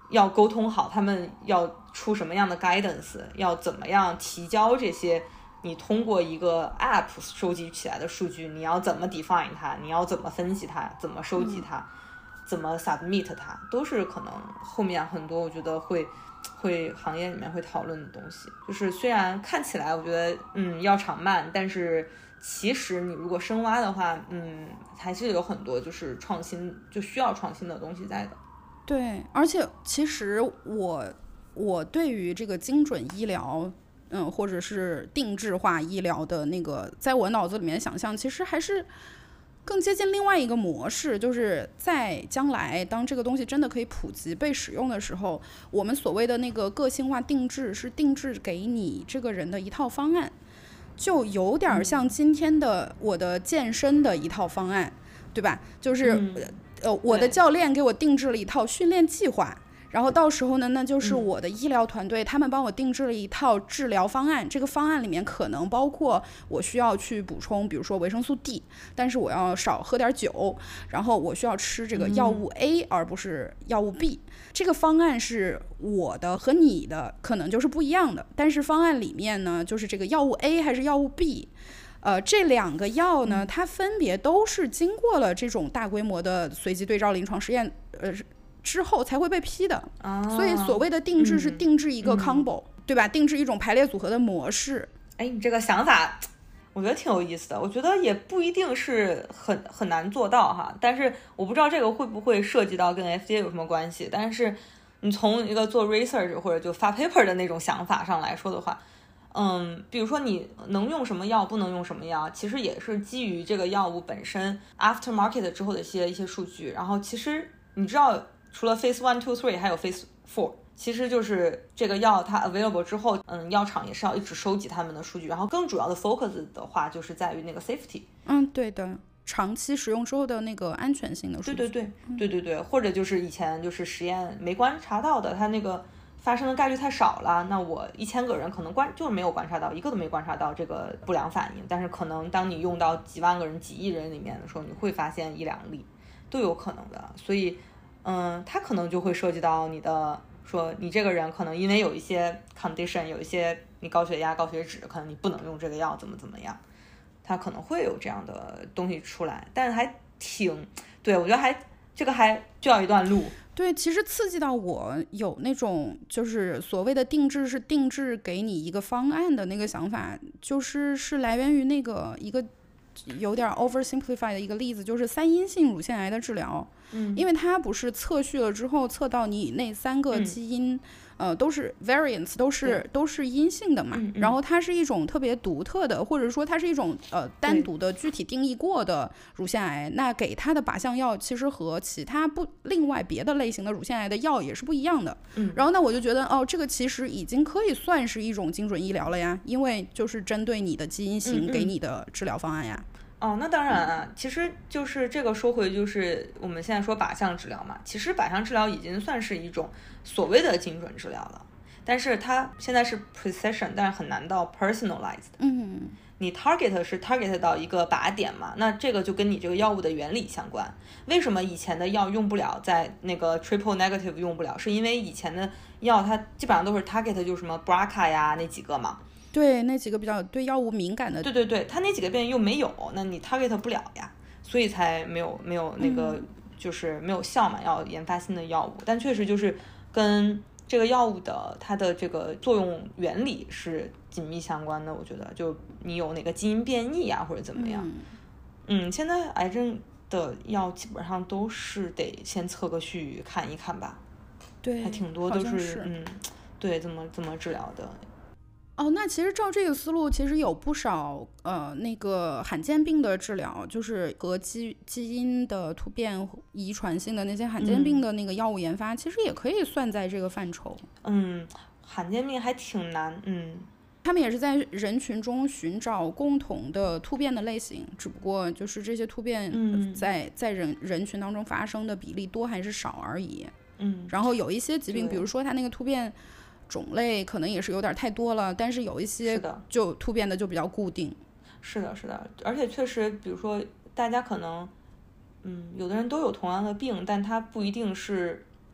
Speaker 3: 要沟通好，他们要出什么样的 guidance， 要怎么样提交这些你通过一个 app 收集起来的数据，你要怎么 define 它，你要怎么分析它，怎么收集它、嗯、怎么 submit 它，都是可能后面很多我觉得会会行业里面会讨论的东西。就是虽然看起来我觉得嗯要长慢，但是其实你如果深挖的话，嗯还是有很多就是创新，就需要创新的东西在的。
Speaker 1: 对，而且其实我我对于这个精准医疗嗯，或者是定制化医疗的那个，在我脑子里面想象，其实还是更接近另外一个模式，就是在将来当这个东西真的可以普及被使用的时候，我们所谓的那个个性化定制是定制给你这个人的一套方案，就有点像今天的我的健身的一套方案，对吧？就是、嗯、呃，我的教练给我定制了一套训练计划，然后到时候呢，那就是我的医疗团队、嗯、他们帮我定制了一套治疗方案，这个方案里面可能包括我需要去补充比如说维生素 D， 但是我要少喝点酒，然后我需要吃这个药物 A、嗯、而不是药物 B， 这个方案是我的和你的可能就是不一样的，但是方案里面呢，就是这个药物 A 还是药物 B，呃，这两个药呢，它分别都是经过了这种大规模的随机对照临床实验，呃，之后才会被批的。
Speaker 3: 哦、
Speaker 1: 所以所谓的定制是定制一个 combo，、嗯、对吧？定制一种排列组合的模式。
Speaker 3: 哎，你这个想法，我觉得挺有意思的。我觉得也不一定是很很难做到哈，但是我不知道这个会不会涉及到跟 F D A 有什么关系。但是你从一个做 research 或者就发 paper 的那种想法上来说的话。嗯，比如说你能用什么药，不能用什么药，其实也是基于这个药物本身 after market 之后的一些一些数据。然后其实你知道，除了 phase one two three 还有 phase four， 其实就是这个药它 available 之后，嗯，药厂也是要一直收集他们的数据。然后更主要的 focus 的话，就是在于那个 safety。
Speaker 1: 嗯，对的。长期使用之后的那个安全性的数据。
Speaker 3: 对对对、嗯、对对对，或者就是以前就是实验没观察到的，它那个发生的概率太少了，那我一千个人可能观就是没有观察到，一个都没观察到这个不良反应，但是可能当你用到几万个人几亿人里面的时候，你会发现一两例都有可能的。所以嗯，它可能就会涉及到你的说你这个人可能因为有一些 condition， 有一些你高血压高血脂，可能你不能用这个药怎么怎么样，它可能会有这样的东西出来。但是还挺对，我觉得还这个还就要一段路。
Speaker 1: 对，其实刺激到我有那种就是所谓的定制是定制给你一个方案的那个想法，就是是来源于那个一个有点 oversimplify 的一个例子，就是三阴性乳腺癌的治疗。嗯，因为它不是测序了之后测到你那三个基因、嗯、呃都是 variants 都是都是阴性的嘛、嗯嗯、然后它是一种特别独特的，或者说它是一种呃单独的具体定义过的乳腺癌，那给它的靶向药其实和其他不另外别的类型的乳腺癌的药也是不一样的。嗯，然后呢我就觉得哦，这个其实已经可以算是一种精准医疗了呀，因为就是针对你的基因型给你的治疗方案呀。
Speaker 3: 嗯嗯哦，那当然啊，其实就是这个说回就是我们现在说靶向治疗嘛，其实靶向治疗已经算是一种所谓的精准治疗了，但是它现在是 precision， 但是很难到 personalized。
Speaker 1: 嗯，
Speaker 3: 你 target 是 target 到一个靶点嘛，那这个就跟你这个药物的原理相关。为什么以前的药用不了，在那个 triple negative 用不了，是因为以前的药它基本上都是 target 就是什么 B R C A 呀那几个嘛。
Speaker 1: 对，那几个比较对药物敏感的，
Speaker 3: 对对对，它那几个病又没有，那你 target 不了呀，所以才没有没有那个、嗯、就是没有效嘛，要研发新的药物。但确实就是跟这个药物的它的这个作用原理是紧密相关的，我觉得就你有哪个基因变异啊或者怎么样。嗯, 嗯现在癌症的药基本上都是得先测个序看一看吧。
Speaker 1: 对，
Speaker 3: 还挺多都 是, 是嗯对怎么怎么治疗的。
Speaker 1: 哦，那其实照这个思路，其实有不少呃那个罕见病的治疗，就是和基基因的突变、遗传性的那些罕见病的那个药物研发，嗯、其实也可以算在这个范畴。
Speaker 3: 嗯，罕见病还挺难，嗯，
Speaker 1: 他们也是在人群中寻找共同的突变的类型，只不过就是这些突变在、嗯、在人人群当中发生的比例多还是少而已。
Speaker 3: 嗯，
Speaker 1: 然后有一些疾病，比如说它那个突变种类可能也是有点太多了，但是有一些就突变的就比较固定。
Speaker 3: 是的是的，而且确实比如说大家可能嗯有的人都有同样的病，但它不一定是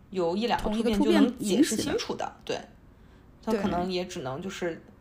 Speaker 3: 有一两个突变就能解释清楚的，对，它可能也只能就是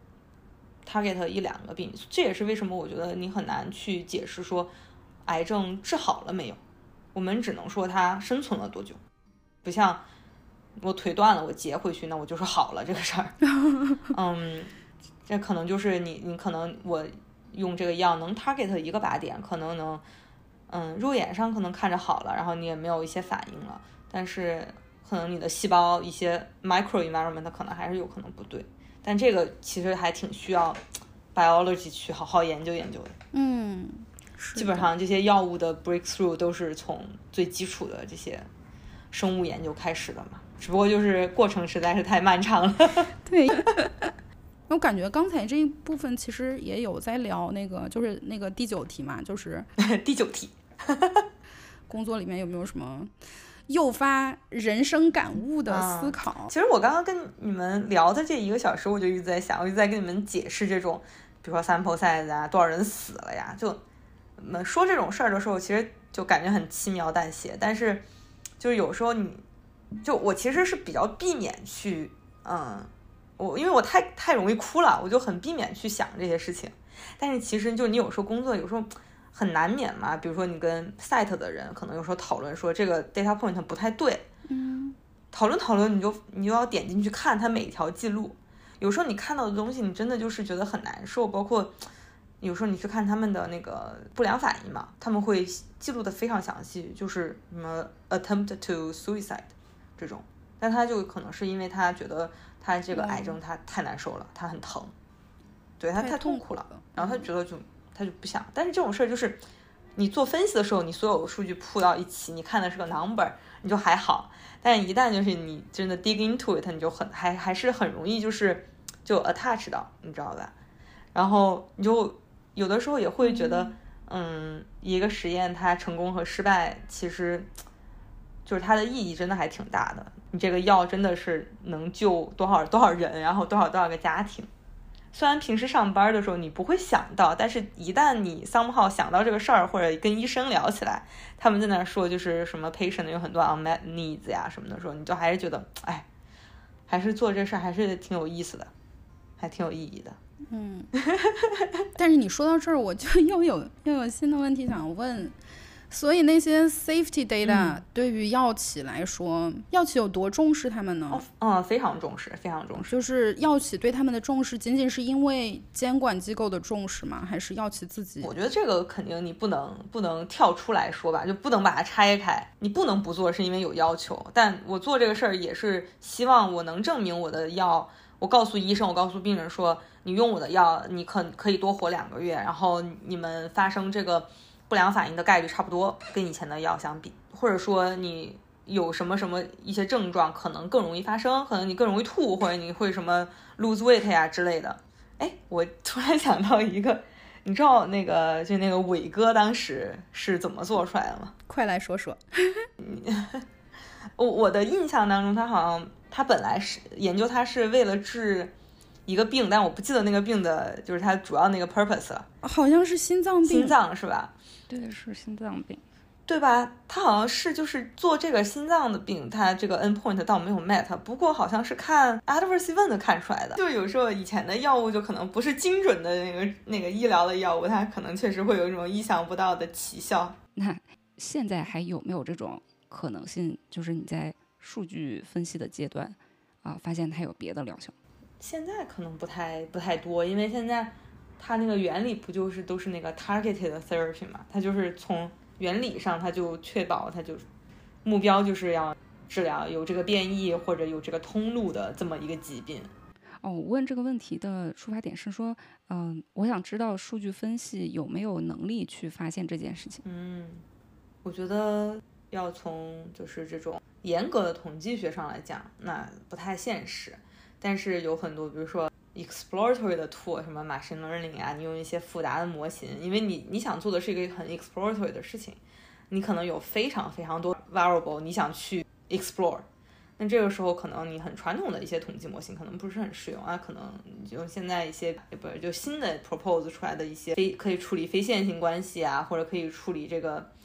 Speaker 3: target 一两个病，这也是为什么我觉得你很难去解释说癌症治好了没有，我们只能说它生存了多久，不像我腿断了我截回去那我就说好了这个事儿嗯，这可能就是你你可能我用这个药能 target 一个靶点，可能能嗯肉眼上可能看着好了，然后你也没有一些反应了，但是可能你的细胞一些 micro environment 可能还是有可能不对，但这个其实还挺需要 biology 去好好研究研究的。
Speaker 1: 嗯，
Speaker 3: 基本上这些药物的 breakthrough 都是从最基础的这些生物研究开始的嘛，只不过就是过程实在是太漫长了
Speaker 1: 对我感觉刚才这一部分其实也有在聊那个就是那个第九题嘛，就是
Speaker 3: 第九题
Speaker 1: 工作里面有没有什么诱发人生感悟的思考、
Speaker 3: 嗯、其实我刚刚跟你们聊的这一个小时我就一直在想，我一直在跟你们解释这种比如说 sample size 啊，多少人死了呀，就说这种事儿的时候其实就感觉很轻描淡写，但是就是有时候你就我其实是比较避免去嗯我因为我太太容易哭了，我就很避免去想这些事情，但是其实就你有时候工作有时候很难免嘛，比如说你跟 site 的人可能有时候讨论说这个 data point 不太对，
Speaker 1: 嗯，
Speaker 3: 讨论讨论你就你就要点进去看它每一条记录，有时候你看到的东西你真的就是觉得很难受，包括有时候你去看他们的那个不良反应嘛，他们会记录的非常详细，就是什么 attempt to suicide 这种，但他就可能是因为他觉得他这个癌症他太难受了，他很疼，对他太痛苦了，然后他觉得就他就不想，但是这种事儿就是你做分析的时候，你所有数据铺到一起，你看的是个 number， 你就还好，但一旦就是你真的 dig into it， 你就很还还是很容易就是就 attach 到，你知道吧？然后你就有的时候也会觉得，嗯，一个实验它成功和失败，其实就是它的意义真的还挺大的。你这个药真的是能救多少多少人，然后多少多少个家庭。虽然平时上班的时候你不会想到，但是一旦你 somehow 想到这个事儿，或者跟医生聊起来，他们在那说就是什么 patient 有很多 unmet needs 呀什么的时候，你就还是觉得，哎，还是做这事儿还是挺有意思的，还挺有意义的。
Speaker 1: 嗯，但是你说到这儿，我就又有又有新的问题想问。所以那些 safety data 对于药企来说、嗯、药企有多重视他们呢？
Speaker 3: 哦，嗯，非常重视，非常重视。
Speaker 1: 就是药企对他们的重视仅仅是因为监管机构的重视吗？还是药企自己？
Speaker 3: 我觉得这个肯定你不能不能跳出来说吧，就不能把它拆开。你不能不做是因为有要求，但我做这个事儿也是希望我能证明我的药，我告诉医生，我告诉病人说，你用我的药，你可可以多活两个月，然后你们发生这个不良反应的概率差不多，跟以前的药相比，或者说你有什么什么一些症状可能更容易发生，可能你更容易吐，或者你会什么 lose weight 呀之类的。哎，我突然想到一个，你知道那个就那个伟哥当时是怎么做出来的吗？
Speaker 1: 快来说说。
Speaker 3: 我我的印象当中，他好像他本来是研究他是为了治一个病，但我不记得那个病的就是他主要那个 purpose 了。
Speaker 1: 好像是心脏病。
Speaker 3: 心脏是吧？
Speaker 2: 对，是心脏病，
Speaker 3: 对吧？他好像是就是做这个心脏的病，他这个 endpoint 倒没有 met， 不过好像是看 adverse event 看出来的。就有时候以前的药物就可能不是精准的那个那个医疗的药物，它可能确实会有一种意想不到的奇效。
Speaker 2: 那现在还有没有这种可能性，就是你在数据分析的阶段啊，发现它有别的疗效？
Speaker 3: 现在可能不太不太多，因为现在它那个原理不就是都是那个 targeted therapy 嘛，它就是从原理上它就确保它就目标就是要治疗有这个变异或者有这个通路的这么一个疾病。
Speaker 2: 哦，我问这个问题的出发点是说，嗯、呃，我想知道数据分析有没有能力去发现这件事情。
Speaker 3: 嗯，我觉得要从就是这种严格的统计学上来讲，那不太现实。但是有很多，比如说 exploratory 的 tool， 什么 machine learning 啊，你用一些复杂的模型，因为你你想做的是一个很 exploratory 的事情，你可能有非常非常多 variable 你想去 explore， 那这个时候可能你很传统的一些统计模型可能不是很适用啊，可能就现在一些不是就新的 propose 出来的一些非可以处理非线性关系啊，或者可以处理这个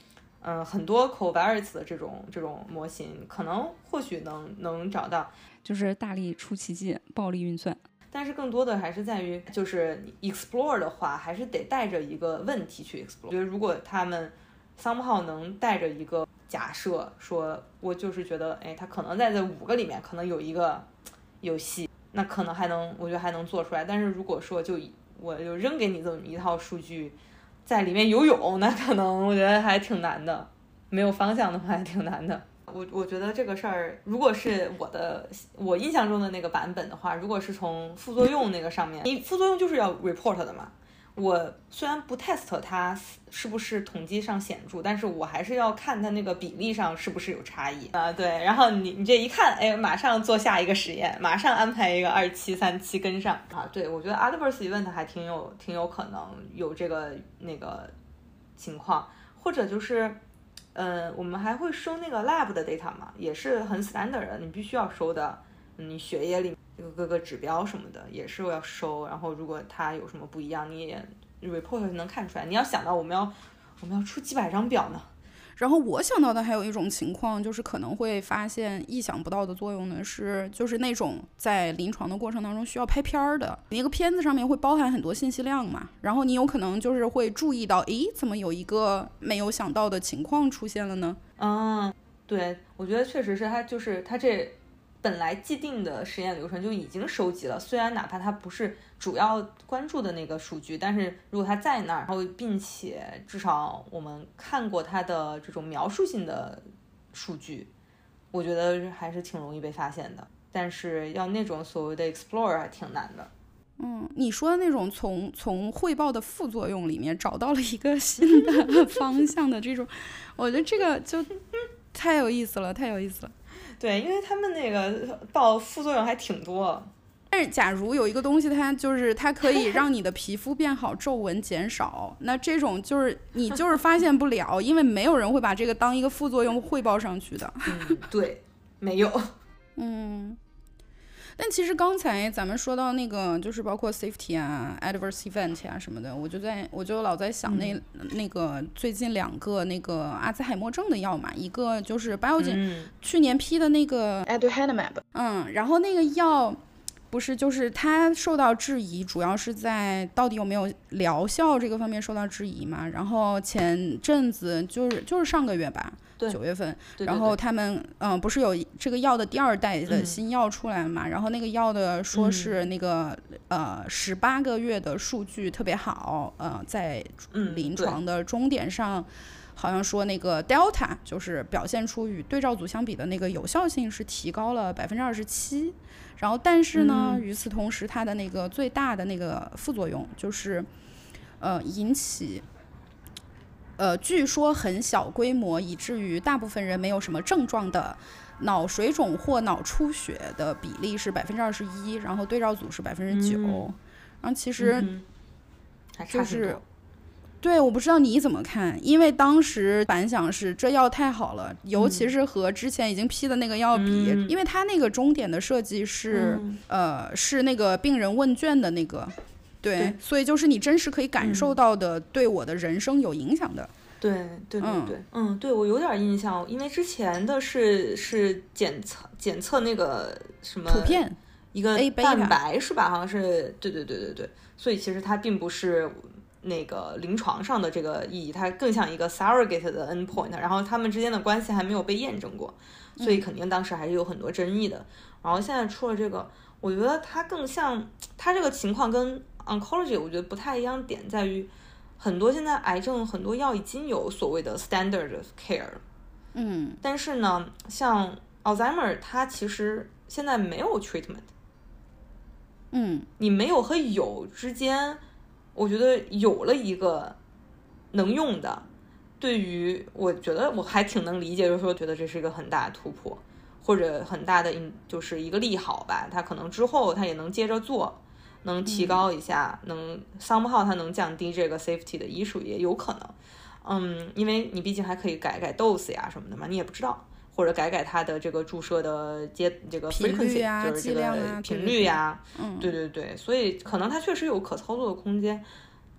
Speaker 3: 嗯，很多 covariates 的这种这种模型，可能或许能能找到，
Speaker 2: 就是大力出奇迹，暴力运算。
Speaker 3: 但是更多的还是在于，就是 explore 的话，还是得带着一个问题去 explore。我觉得如果他们 somehow 能带着一个假设，说我就是觉得，哎，他可能在这五个里面可能有一个游戏，那可能还能，我觉得还能做出来。但是如果说就我就扔给你这么一套数据，在里面游泳，那可能我觉得还挺难的，没有方向的话还挺难的。我我觉得这个事儿，如果是我的我印象中的那个版本的话，如果是从副作用那个上面，你副作用就是要 report 的嘛。我虽然不 test 它是不是统计上显著，但是我还是要看它那个比例上是不是有差异啊。对，然后你你这一看，哎，马上做下一个实验，马上安排一个二七三七跟上啊。对，我觉得 adverse event 还挺有挺有可能有这个那个情况，或者就是。嗯，我们还会收那个 lab 的 data 嘛，也是很 standard 的，你必须要收的。你血液里各个指标什么的也是要收，然后如果它有什么不一样，你也 report 能看出来。你要想到我们要我们要出几百张表呢。
Speaker 1: 然后我想到的还有一种情况，就是可能会发现意想不到的作用呢，是就是那种在临床的过程当中需要拍片的，你那个片子上面会包含很多信息量嘛，然后你有可能就是会注意到，诶，怎么有一个没有想到的情况出现了呢？
Speaker 3: 嗯，对，我觉得确实是它就是它这本来既定的实验流程就已经收集了，虽然哪怕它不是主要关注的那个数据，但是如果它在那儿，然后并且至少我们看过它的这种描述性的数据，我觉得还是挺容易被发现的。但是要那种所谓的 explore 还挺难的。
Speaker 1: 嗯，你说的那种从从汇报的副作用里面找到了一个新的方向的这种，我觉得这个就太有意思了，太有意思了。
Speaker 3: 对，因为他们那个报副作用还挺多。
Speaker 1: 但是假如有一个东西，它就是它可以让你的皮肤变好，皱纹减少，那这种就是你就是发现不了，因为没有人会把这个当一个副作用汇报上去的。
Speaker 3: 嗯，对，没有。
Speaker 1: 嗯。但其实刚才咱们说到那个，就是包括 safety 啊、adverse event 啊什么的，我就在我就老在想那、嗯、那个最近两个那个阿兹海默症的药嘛，一个就是 Biogen、嗯、去年批的那个
Speaker 3: aducanumab，
Speaker 1: 嗯，然后那个药不是就是它受到质疑，主要是在到底有没有疗效这个方面受到质疑嘛。然后前阵子就是就是上个月吧。九月份，
Speaker 3: 对对对，
Speaker 1: 然后他们嗯，不是有这个药的第二代的新药出来嘛？嗯、然后那个药的说是那个、嗯、呃十八个月的数据特别好，呃，在临床的终点上，嗯、好像说那个 Delta 就是表现出与对照组相比的那个有效性是提高了百分之二十七。然后但是呢，嗯、与此同时，它的那个最大的那个副作用就是呃引起。呃，据说很小规模，以至于大部分人没有什么症状的脑水肿或脑出血的比例是百分之二十一，然后对照组是百分之九。然后其实就是、嗯，对，我不知道你怎么看，因为当时反响是这药太好了，尤其是和之前已经批的那个药比，嗯、因为它那个终点的设计是、嗯、呃是那个病人问卷的那个。对, 对，所以就是你真实可以感受到的，对我的人生有影响的。
Speaker 3: 对对对对，嗯, 嗯，对我有点印象，因为之前的是是检测检测那个什么
Speaker 1: 图片，
Speaker 3: 一个蛋白是吧？好像是，对对对对对，所以其实它并不是那个临床上的这个意义，它更像一个 surrogate 的 endpoint， 然后他们之间的关系还没有被验证过，所以肯定当时还是有很多争议的。嗯、然后现在出了这个，我觉得它更像，它这个情况跟oncology 我觉得不太一样，点在于很多现在癌症很多药已经有所谓的 standard of care，
Speaker 1: 嗯，
Speaker 3: 但是呢，像 Alzheimer 它其实现在没有 treatment，
Speaker 1: 嗯，
Speaker 3: 你没有和有之间，我觉得有了一个能用的，对于我觉得我还挺能理解，就是说觉得这是一个很大的突破，或者很大的就是一个利好吧，它可能之后它也能接着做。能提高一下，嗯、能 somehow 它能降低这个 safety 的 issue 也有可能，嗯，因为你毕竟还可以改改 dose 呀什么的嘛，你也不知道，或者改改它的这个注射的接这个 frequency，
Speaker 1: 啊、
Speaker 3: 就是这个频率呀、
Speaker 1: 啊，
Speaker 3: 对对对，所以可能它确实有可操作的空间，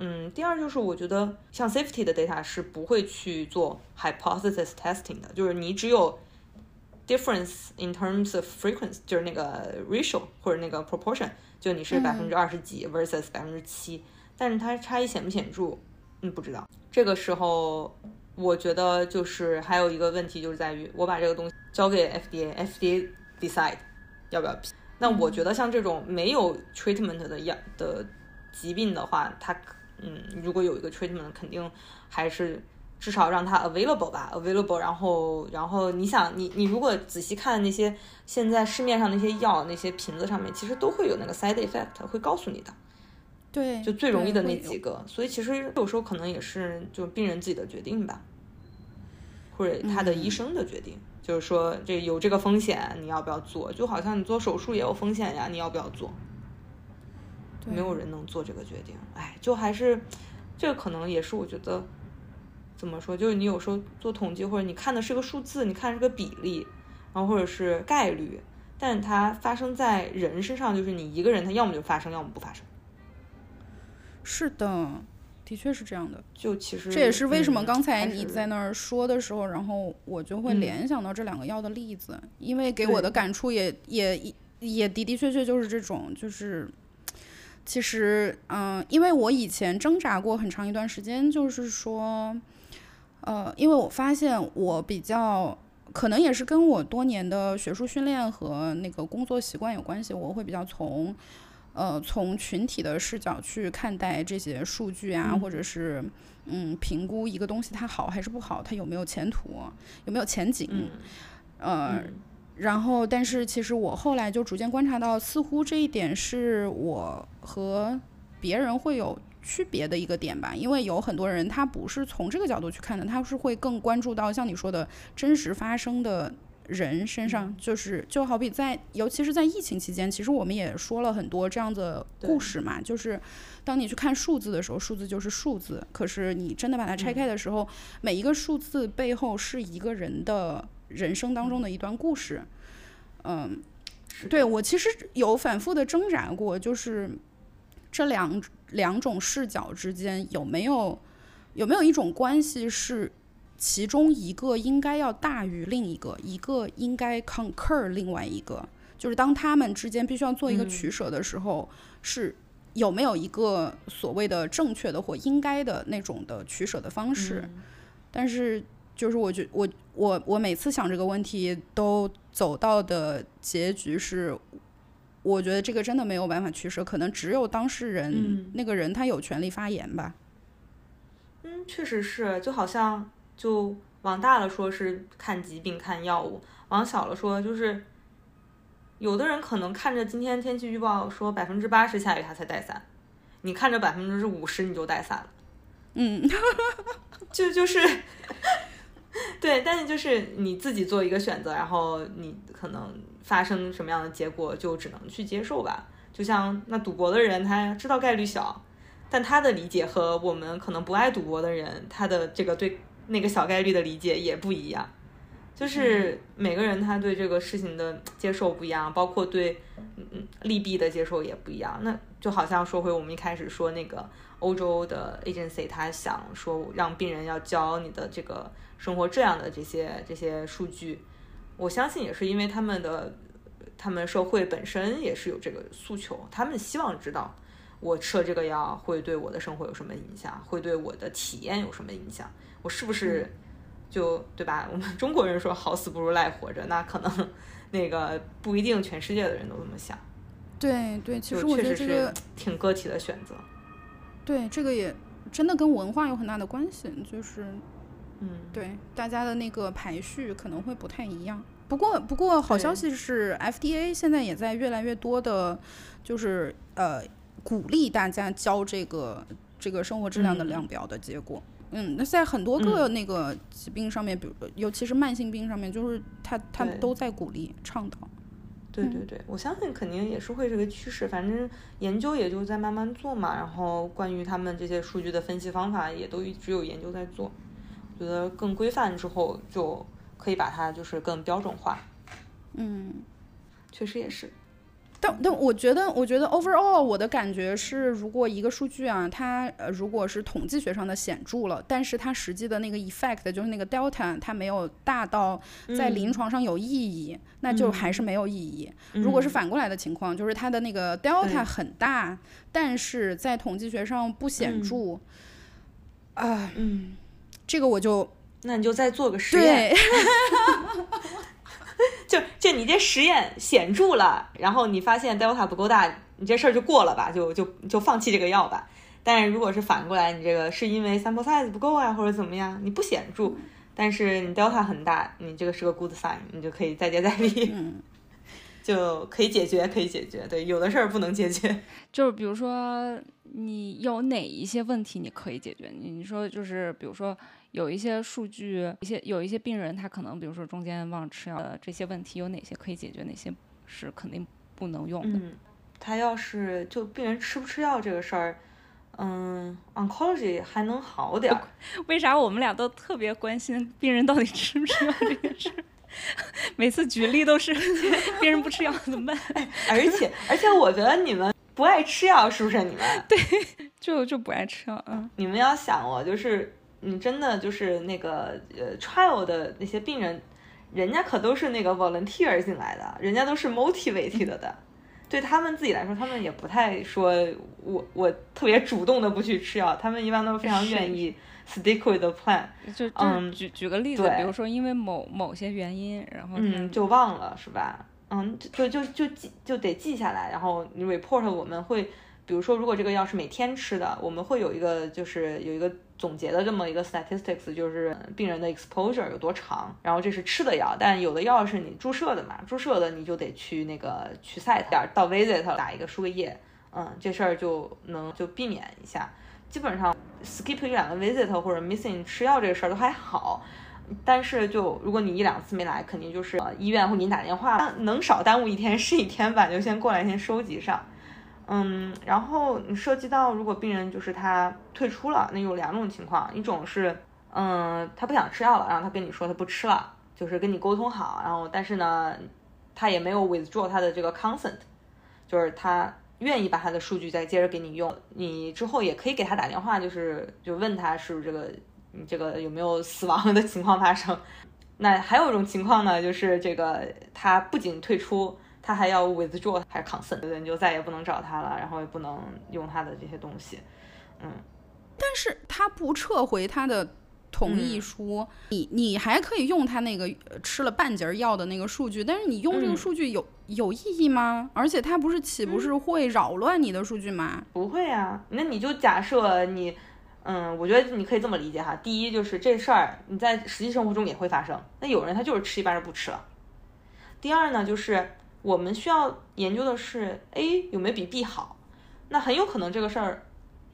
Speaker 3: 嗯，第二就是我觉得像 safety 的 data 是不会去做 hypothesis testing 的，就是你只有 difference in terms of frequency， 就是那个 ratio 或者那个 proportion， 就你是百分之二十几 versus 百分之七，但是它差异显不显著，嗯，不知道。这个时候我觉得就是还有一个问题就是在于我把这个东西交给 F D A，F D A decide 要不要批。那我觉得像这种没有 treatment 的药的疾病的话，它嗯，如果有一个 treatment， 肯定还是至少让它 available 吧 ，available。然后，然后你想，你你如果仔细看那些现在市面上那些药，那些瓶子上面其实都会有那个 side effect， 会告诉你的。
Speaker 1: 对，
Speaker 3: 就最容易的那几个。所以其实有时候可能也是就病人自己的决定吧，或者他的医生的决定。嗯，就是说这有这个风险你要不要做，就好像你做手术也有风险呀，你要不要做，没有人能做这个决定。哎，就还是这个可能也是我觉得怎么说，就是你有时候做统计或者你看的是个数字，你看是个比例，然后或者是概率，但它发生在人身上，就是你一个人他要么就发生要么不发生。
Speaker 1: 是的，的确是这样的。
Speaker 3: 就其实
Speaker 1: 这也是为什么刚才你在那儿说的时候，嗯，然后我就会联想到这两个药的例子，嗯，因为给我的感触也也也的的确确就是这种，就是其实嗯，呃，因为我以前挣扎过很长一段时间，就是说呃，因为我发现我比较可能也是跟我多年的学术训练和那个工作习惯有关系，我会比较从呃，从群体的视角去看待这些数据啊，嗯，或者是嗯，评估一个东西它好还是不好，它有没有前途，有没有前景，嗯，呃，嗯，然后但是其实我后来就逐渐观察到，似乎这一点是我和别人会有区别的一个点吧，因为有很多人他不是从这个角度去看的，他是会更关注到像你说的真实发生的人身上，就是就好比在尤其是在疫情期间，其实我们也说了很多这样的故事嘛，就是当你去看数字的时候，数字就是数字，可是你真的把它拆开的时候，嗯，每一个数字背后是一个人的人生当中的一段故事。嗯，对，我其实有反复的挣扎过，就是这两两种视角之间有没有有没有一种关系是其中一个应该要大于另一个，一个应该 concur 另外一个，就是当他们之间必须要做一个取舍的时候，嗯，是有没有一个所谓的正确的或应该的那种的取舍的方式。嗯，但是就是我觉我我我每次想这个问题都走到的结局是，我觉得这个真的没有办法取舍，可能只有当事人，嗯，那个人他有权利发言吧。
Speaker 3: 嗯，确实是，就好像就往大了说是看疾病看药物，往小了说就是有的人可能看着今天天气预报说百分之八十下雨他才带伞，你看着百分之五十你就带伞了。
Speaker 1: 嗯，
Speaker 3: 就就是对，但是就是你自己做一个选择，然后你可能发生什么样的结果就只能去接受吧。就像那赌博的人他知道概率小，但他的理解和我们可能不爱赌博的人他的这个对那个小概率的理解也不一样，就是每个人他对这个事情的接受不一样，包括对嗯利弊的接受也不一样。那就好像说回我们一开始说那个欧洲的 agency， 他想说让病人要交你的这个生活质量的这些这些数据，我相信也是因为他们的他们社会本身也是有这个诉求，他们希望知道我吃了这个药会对我的生活有什么影响，会对我的体验有什么影响，我是不是就对吧？我们中国人说好死不如赖活着，那可能那个不一定全世界的人都这么想。
Speaker 1: 对对，其实我觉得这个
Speaker 3: 挺个体的选择。
Speaker 1: 对，这个也真的跟文化有很大的关系，就是
Speaker 3: 嗯，
Speaker 1: 对大家的那个排序可能会不太一样。不过不过好消息是 F D A 现在也在越来越多的就是呃鼓励大家交这个这个生活质量的量表的结果。嗯，那在很多个那个疾病上面，比如尤其是慢性病上面，就是他他们都在鼓励倡导。
Speaker 3: 对对对，我相信肯定也是会这个趋势，反正研究也就在慢慢做嘛，然后关于他们这些数据的分析方法也都一直有研究在做，我觉得更规范之后就可以把它就是更标准化。
Speaker 1: 嗯，
Speaker 3: 确实也是。
Speaker 1: 但但我觉得，我觉得 overall 我的感觉是，如果一个数据啊，它呃如果是统计学上的显著了，但是它实际的那个 effect 就是那个 delta 它没有大到在临床上有意义，嗯、那就还是没有意义。嗯、如果是反过来的情况，就是它的那个 delta 很大，但是在统计学上不显著，啊、嗯呃，
Speaker 3: 嗯，
Speaker 1: 这个我就
Speaker 3: 那你就再做个实验。就就你这实验显著了，然后你发现 delta 不够大，你这事儿就过了吧，就就就放弃这个药吧。但是如果是反过来，你这个是因为 sample size 不够啊，或者怎么样，你不显著，但是你 delta 很大，你这个是个 good sign， 你就可以再接再厉，
Speaker 1: 嗯、
Speaker 3: 就可以解决，可以解决。对，有的事儿不能解决。
Speaker 2: 就是比如说你有哪一些问题你可以解决？你你说就是比如说。有一些数据，一些有一些病人，他可能比如说中间忘吃药的这些问题，有哪些可以解决，哪些是肯定不能用的？
Speaker 3: 嗯，他要是就病人吃不吃药这个事儿，嗯 ，oncology 还能好点儿。
Speaker 2: 为啥我们俩都特别关心病人到底吃不吃药这件事？每次举例都是病人不吃药怎么办？
Speaker 3: 而且而且我觉得你们不爱吃药，是不是你们？
Speaker 2: 对，就就不爱吃药。嗯，
Speaker 3: 你们要想哦，就是。你真的就是那个呃 trial 的那些病人，人家可都是那个 volunteer 进来的，人家都是 motivated 的，对他们自己来说，他们也不太说我我特别主动的不去吃药，他们一般都是非常愿意 stick with the plan。
Speaker 2: 就嗯，举举个例子，比如说因为某某些原因，然后
Speaker 3: 嗯就忘了是吧？嗯，就就就记就得记下来，然后你 report 我们会。比如说如果这个药是每天吃的，我们会有一个就是有一个总结的这么一个 statistics， 就是病人的 exposure 有多长，然后这是吃的药，但有的药是你注射的嘛，注射的你就得去那个去 site 到 visit 打一个输个液，嗯，这事儿就能就避免一下。基本上 skip 一两个 visit 或者 missing 吃药这个事儿都还好，但是就如果你一两次没来，肯定就是医院会给你打电话，能少耽误一天是一天吧，就先过来先收集上。嗯，然后你涉及到如果病人就是他退出了，那有两种情况，一种是嗯他不想吃药了，然后他跟你说他不吃了，就是跟你沟通好，然后但是呢他也没有 withdraw 他的这个 consent， 就是他愿意把他的数据再接着给你用，你之后也可以给他打电话，就是就问他是不是这个你这个有没有死亡的情况发生。那还有一种情况呢，就是这个他不仅退出，他还要 withdraw 还是 consent， 你就再也不能找他了，然后也不能用他的这些东西。嗯，
Speaker 1: 但是他不撤回他的同意书，嗯、你你还可以用他那个吃了半截药的那个数据，但是你用这个数据有、嗯、有意义吗？而且他不是岂不是会扰乱你的数据吗？
Speaker 3: 嗯、不会啊，那你就假设你，嗯，我觉得你可以这么理解哈。第一就是这事儿你在实际生活中也会发生，那有人他就是吃一半就不吃了。第二呢，就是我们需要研究的是 A 有没有比 B 好，那很有可能这个事儿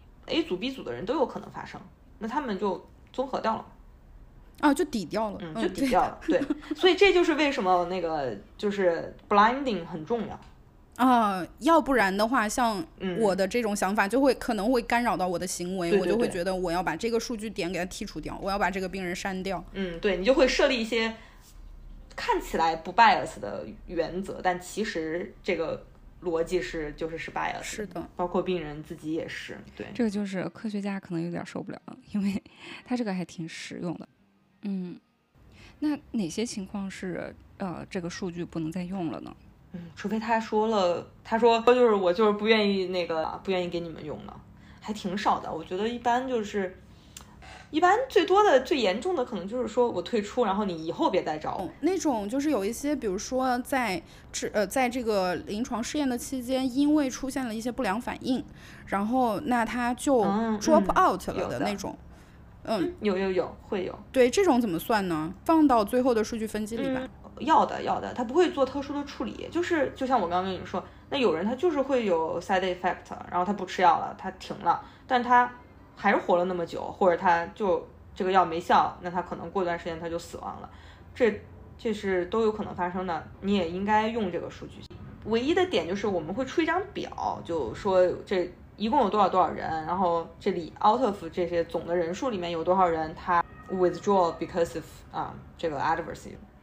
Speaker 3: A 组 B 组的人都有可能发生，那他们就综合掉了
Speaker 1: 啊，就抵掉了，
Speaker 3: 嗯，就抵掉了，对, 对，所以这就是为什么那个就是 blinding 很重要
Speaker 1: 啊，要不然的话，像我的这种想法就会、嗯、可能会干扰到我的行为，
Speaker 3: 对对对，
Speaker 1: 我就会觉得我要把这个数据点给它剔除掉，我要把这个病人删掉，
Speaker 3: 嗯，对，你就会设立一些看起来不 bias 的原则，但其实这个逻辑是就是是 bias，
Speaker 1: 是的，
Speaker 3: 包括病人自己也是，对，
Speaker 2: 这个就是科学家可能有点受不了，因为他这个还挺实用的。嗯，那哪些情况是呃这个数据不能再用了呢？
Speaker 3: 嗯，除非他说了，他说就是我就是不愿意那个不愿意给你们用了，还挺少的。我觉得一般就是一般最多的最严重的可能就是说我退出，然后你以后别再找我、
Speaker 1: 哦、那种就是有一些比如说在呃在这个临床试验的期间，因为出现了一些不良反应，然后那他就 drop out 了的那种。嗯
Speaker 3: 嗯，有有有会有，
Speaker 1: 对，这种怎么算呢？放到最后的数据分析里吧。
Speaker 3: 嗯、要的要的，他不会做特殊的处理，就是就像我刚刚跟你说，那有人他就是会有 side effect， 然后他不吃药了，他停了，但他还是活了那么久，或者他就这个药没效，那他可能过段时间他就死亡了，这这是都有可能发生的，你也应该用这个数据。唯一的点就是我们会出一张表，就说这一共有多少多少人，然后这里 out of 这些总的人数里面有多少人他 withdraw because of 啊、uh, 这个 adverse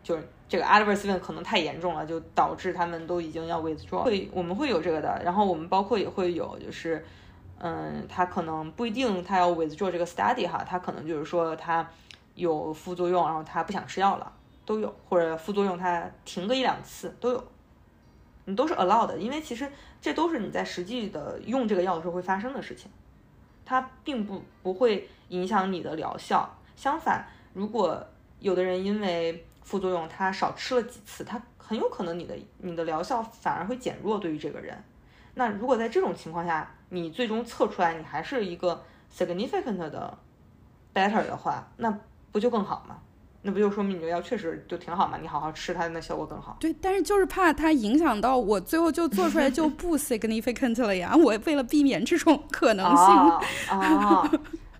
Speaker 3: 就是这个 adverse event 可能太严重了，就导致他们都已经要 withdraw， 会我们会有这个的。然后我们包括也会有就是嗯，他可能不一定他要 withdraw 这个 study 哈，他可能就是说他有副作用，然后他不想吃药了都有，或者副作用他停个一两次都有，你都是 allowed 的，因为其实这都是你在实际的用这个药的时候会发生的事情，它并不不会影响你的疗效。相反，如果有的人因为副作用他少吃了几次，他很有可能你的你的疗效反而会减弱对于这个人。那如果在这种情况下你最终测出来你还是一个 significant 的 better 的话，那不就更好吗？那不就说明你这个药确实就挺好嘛，你好好吃它那效果更好。
Speaker 1: 对，但是就是怕它影响到我，最后就做出来就不 significant 了呀。我为了避免这种可能性。
Speaker 3: 哦哦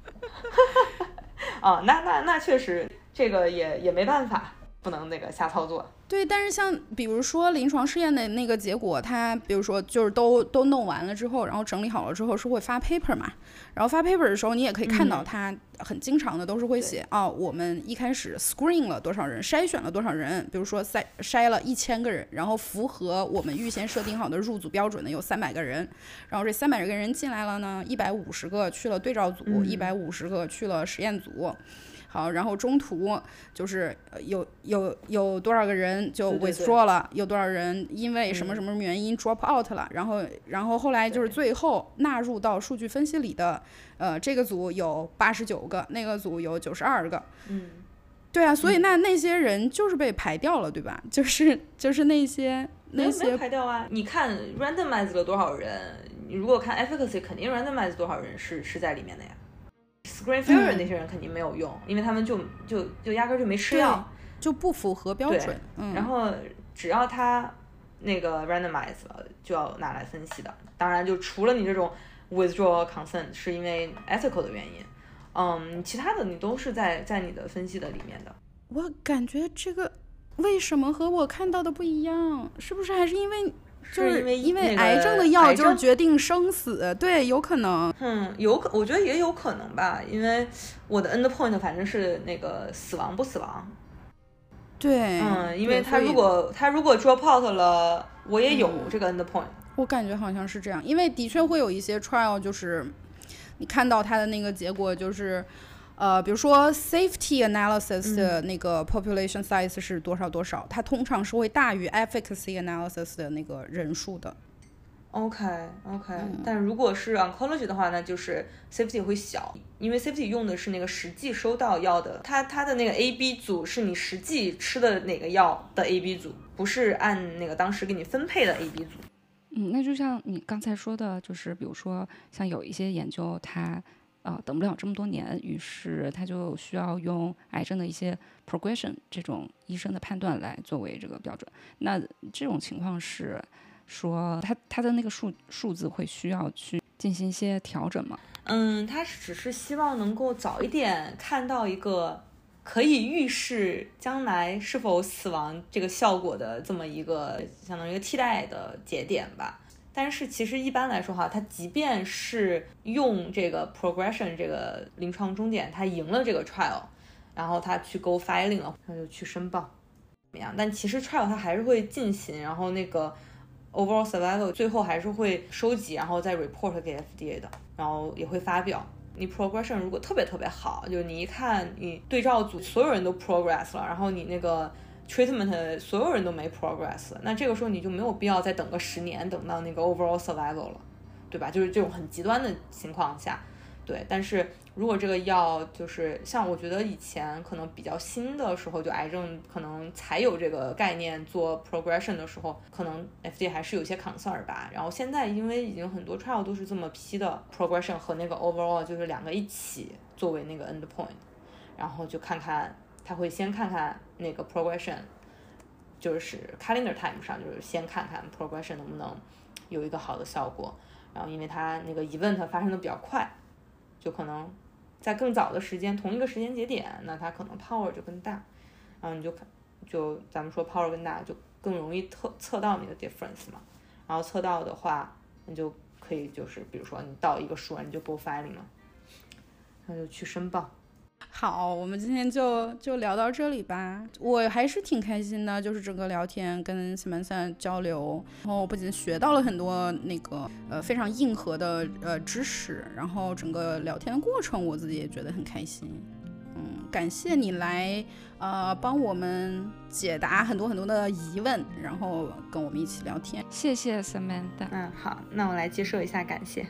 Speaker 3: 哦，那那那确实这个也也没办法，不能那个瞎操作。
Speaker 1: 对，但是像比如说临床试验的那个结果，它比如说就是都都弄完了之后，然后整理好了之后是会发 paper 嘛，然后发 paper 的时候你也可以看到它很经常的都是会写、嗯、哦，我们一开始 screen 了多少人，筛选了多少人，比如说筛筛了一千个人，然后符合我们预先设定好的入组标准的有三百个人，然后这三百个人进来了呢，一百五十个去了对照组，一百五十个去了实验组。好，然后中途就是有有有多少个人就 withdraw 了，对对对，有多少人因为什么什么原因 drop out 了，嗯、然后然后后来就是最后纳入到数据分析里的，呃，这个组有八十九个，那个组有九十二个，
Speaker 3: 嗯，
Speaker 1: 对啊，所以那那些人就是被排掉了，对吧？就是就是那些那些
Speaker 3: 没有排掉啊。你看 randomize 了多少人，你如果看 efficacy， 肯定 randomize 多少人是是在里面的呀。Screen failure 那些人肯定没有用、嗯、因为他们就就就压根就没吃药，
Speaker 1: 就不符合标准、嗯、
Speaker 3: 然后只要他那个 randomize 了就要拿来分析的。当然就除了你这种 withdraw consent 是因为 ethical 的原因，嗯，其他的你都是在在你的分析的里面的。
Speaker 1: 我感觉这个为什么和我看到的不一样？是不是还是因为就是因为癌症的药就是决定生死？对，有可能。
Speaker 3: 嗯，有可，我觉得也有可能吧，因为我的 endpoint 反正是那个死亡不死亡。
Speaker 1: 对，
Speaker 3: 嗯，因为他如果他如果 drop out 了，我也有这个 endpoint、嗯。
Speaker 1: 我感觉好像是这样，因为的确会有一些 trial， 就是你看到他的那个结果就是。呃，比如说 safety analysis 的那个 population size 是多少多少、嗯、它通常是会大于 efficacy analysis 的那个人数的。
Speaker 3: OK OK、嗯、但如果是 oncology 的话，那就是 safety 会小，因为 safety 用的是那个实际收到药的，它它的那个 A B 组是你实际吃的哪个药的 A B 组，不是按那个当时给你分配的 A B 组。
Speaker 2: 嗯，那就像你刚才说的，就是比如说像有一些研究它呃，等不了这么多年，于是他就需要用癌症的一些 progression 这种医生的判断来作为这个标准。那这种情况是说他他的那个数数字会需要去进行一些调整吗？
Speaker 3: 嗯，他只是希望能够早一点看到一个可以预示将来是否死亡这个效果的这么一个相当于一个替代的节点吧。但是其实一般来说哈，它即便是用这个 progression 这个临床终点，它赢了这个 trial， 然后它去 go filing 了，它就去申报怎么样？但其实 trial 它还是会进行，然后那个 overall survival 最后还是会收集，然后再 report 给 F D A 的，然后也会发表。你 progression 如果特别特别好，就是你一看你对照组所有人都 progress 了，然后你那个treatment 所有人都没 progress， 那这个时候你就没有必要再等个十年，等到那个 overall survival 了，对吧？就是这种很极端的情况下，对。但是如果这个药就是像我觉得以前可能比较新的时候，就癌症可能才有这个概念做 progression 的时候，可能 F D A 还是有些 concern 吧。然后现在因为已经很多 trial 都是这么批的 progression 和那个 overall 就是两个一起作为那个 endpoint， 然后就看看他会先看看那个 progression， 就是 calendar time 上就是先看看 progression 能不能有一个好的效果，然后因为它那个 event 发生的比较快，就可能在更早的时间同一个时间节点，那它可能 power 就更大，然后你就就咱们说 power 更大就更容易测测到你的 difference 嘛，然后测到的话你就可以就是比如说你到一个数你就 go filing 了，那就去申报。
Speaker 1: 好，我们今天就就聊到这里吧。我还是挺开心的，就是整个聊天跟 Samantha 交流，然后不仅学到了很多那个呃非常硬核的呃知识，然后整个聊天的过程我自己也觉得很开心。嗯，感谢你来呃帮我们解答很多很多的疑问，然后跟我们一起聊天。
Speaker 2: 谢谢 Samantha。
Speaker 3: 嗯，好，那我来接受一下感谢。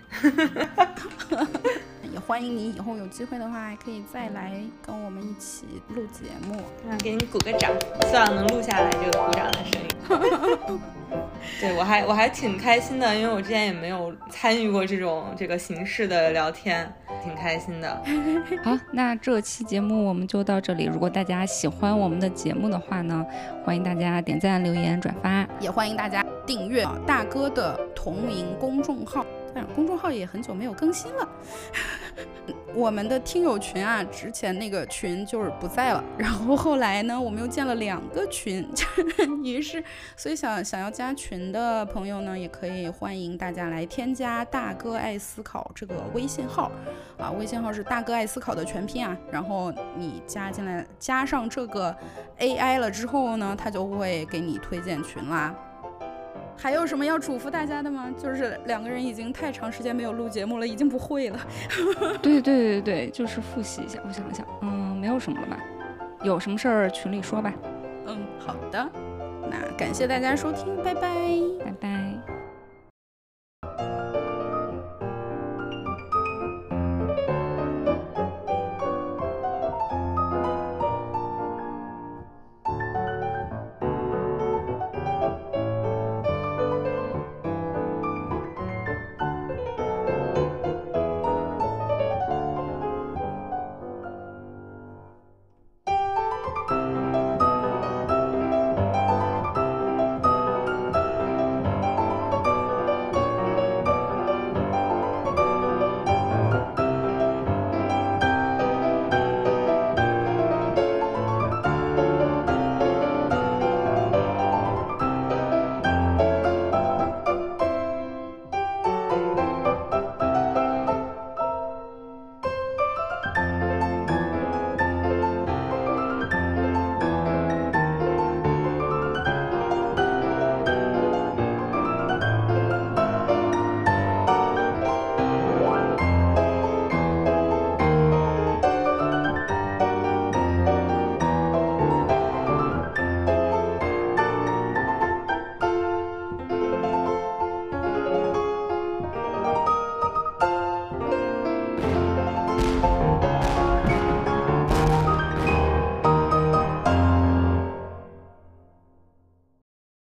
Speaker 1: 也欢迎你以后有机会的话，还可以再来跟我们一起录节目。
Speaker 3: 那给你鼓个掌，希望能录下来这个鼓掌的声音。对，我还我还挺开心的，因为我之前也没有参与过这种这个形式的聊天，挺开心的。
Speaker 2: 好，那这期节目我们就到这里。如果大家喜欢我们的节目的话呢，欢迎大家点赞、留言、转发，
Speaker 1: 也欢迎大家订阅大哥的同名公众号。但公众号也很久没有更新了。我们的听友群啊，之前那个群就是不在了，然后后来呢，我们又建了两个群，于是，所以想想要加群的朋友呢，也可以欢迎大家来添加大哥爱思考这个微信号啊，微信号是大哥爱思考的全拼啊，然后你加进来，加上这个 A I 了之后呢，他就会给你推荐群啦。还有什么要嘱咐大家的吗？就是两个人已经太长时间没有录节目了，已经不会了。
Speaker 2: 对对对对，就是复习一下。我想想，嗯，没有什么了吧？有什么事儿群里说吧。
Speaker 1: 嗯，好的。那感谢大家收听，拜拜，
Speaker 2: 拜拜。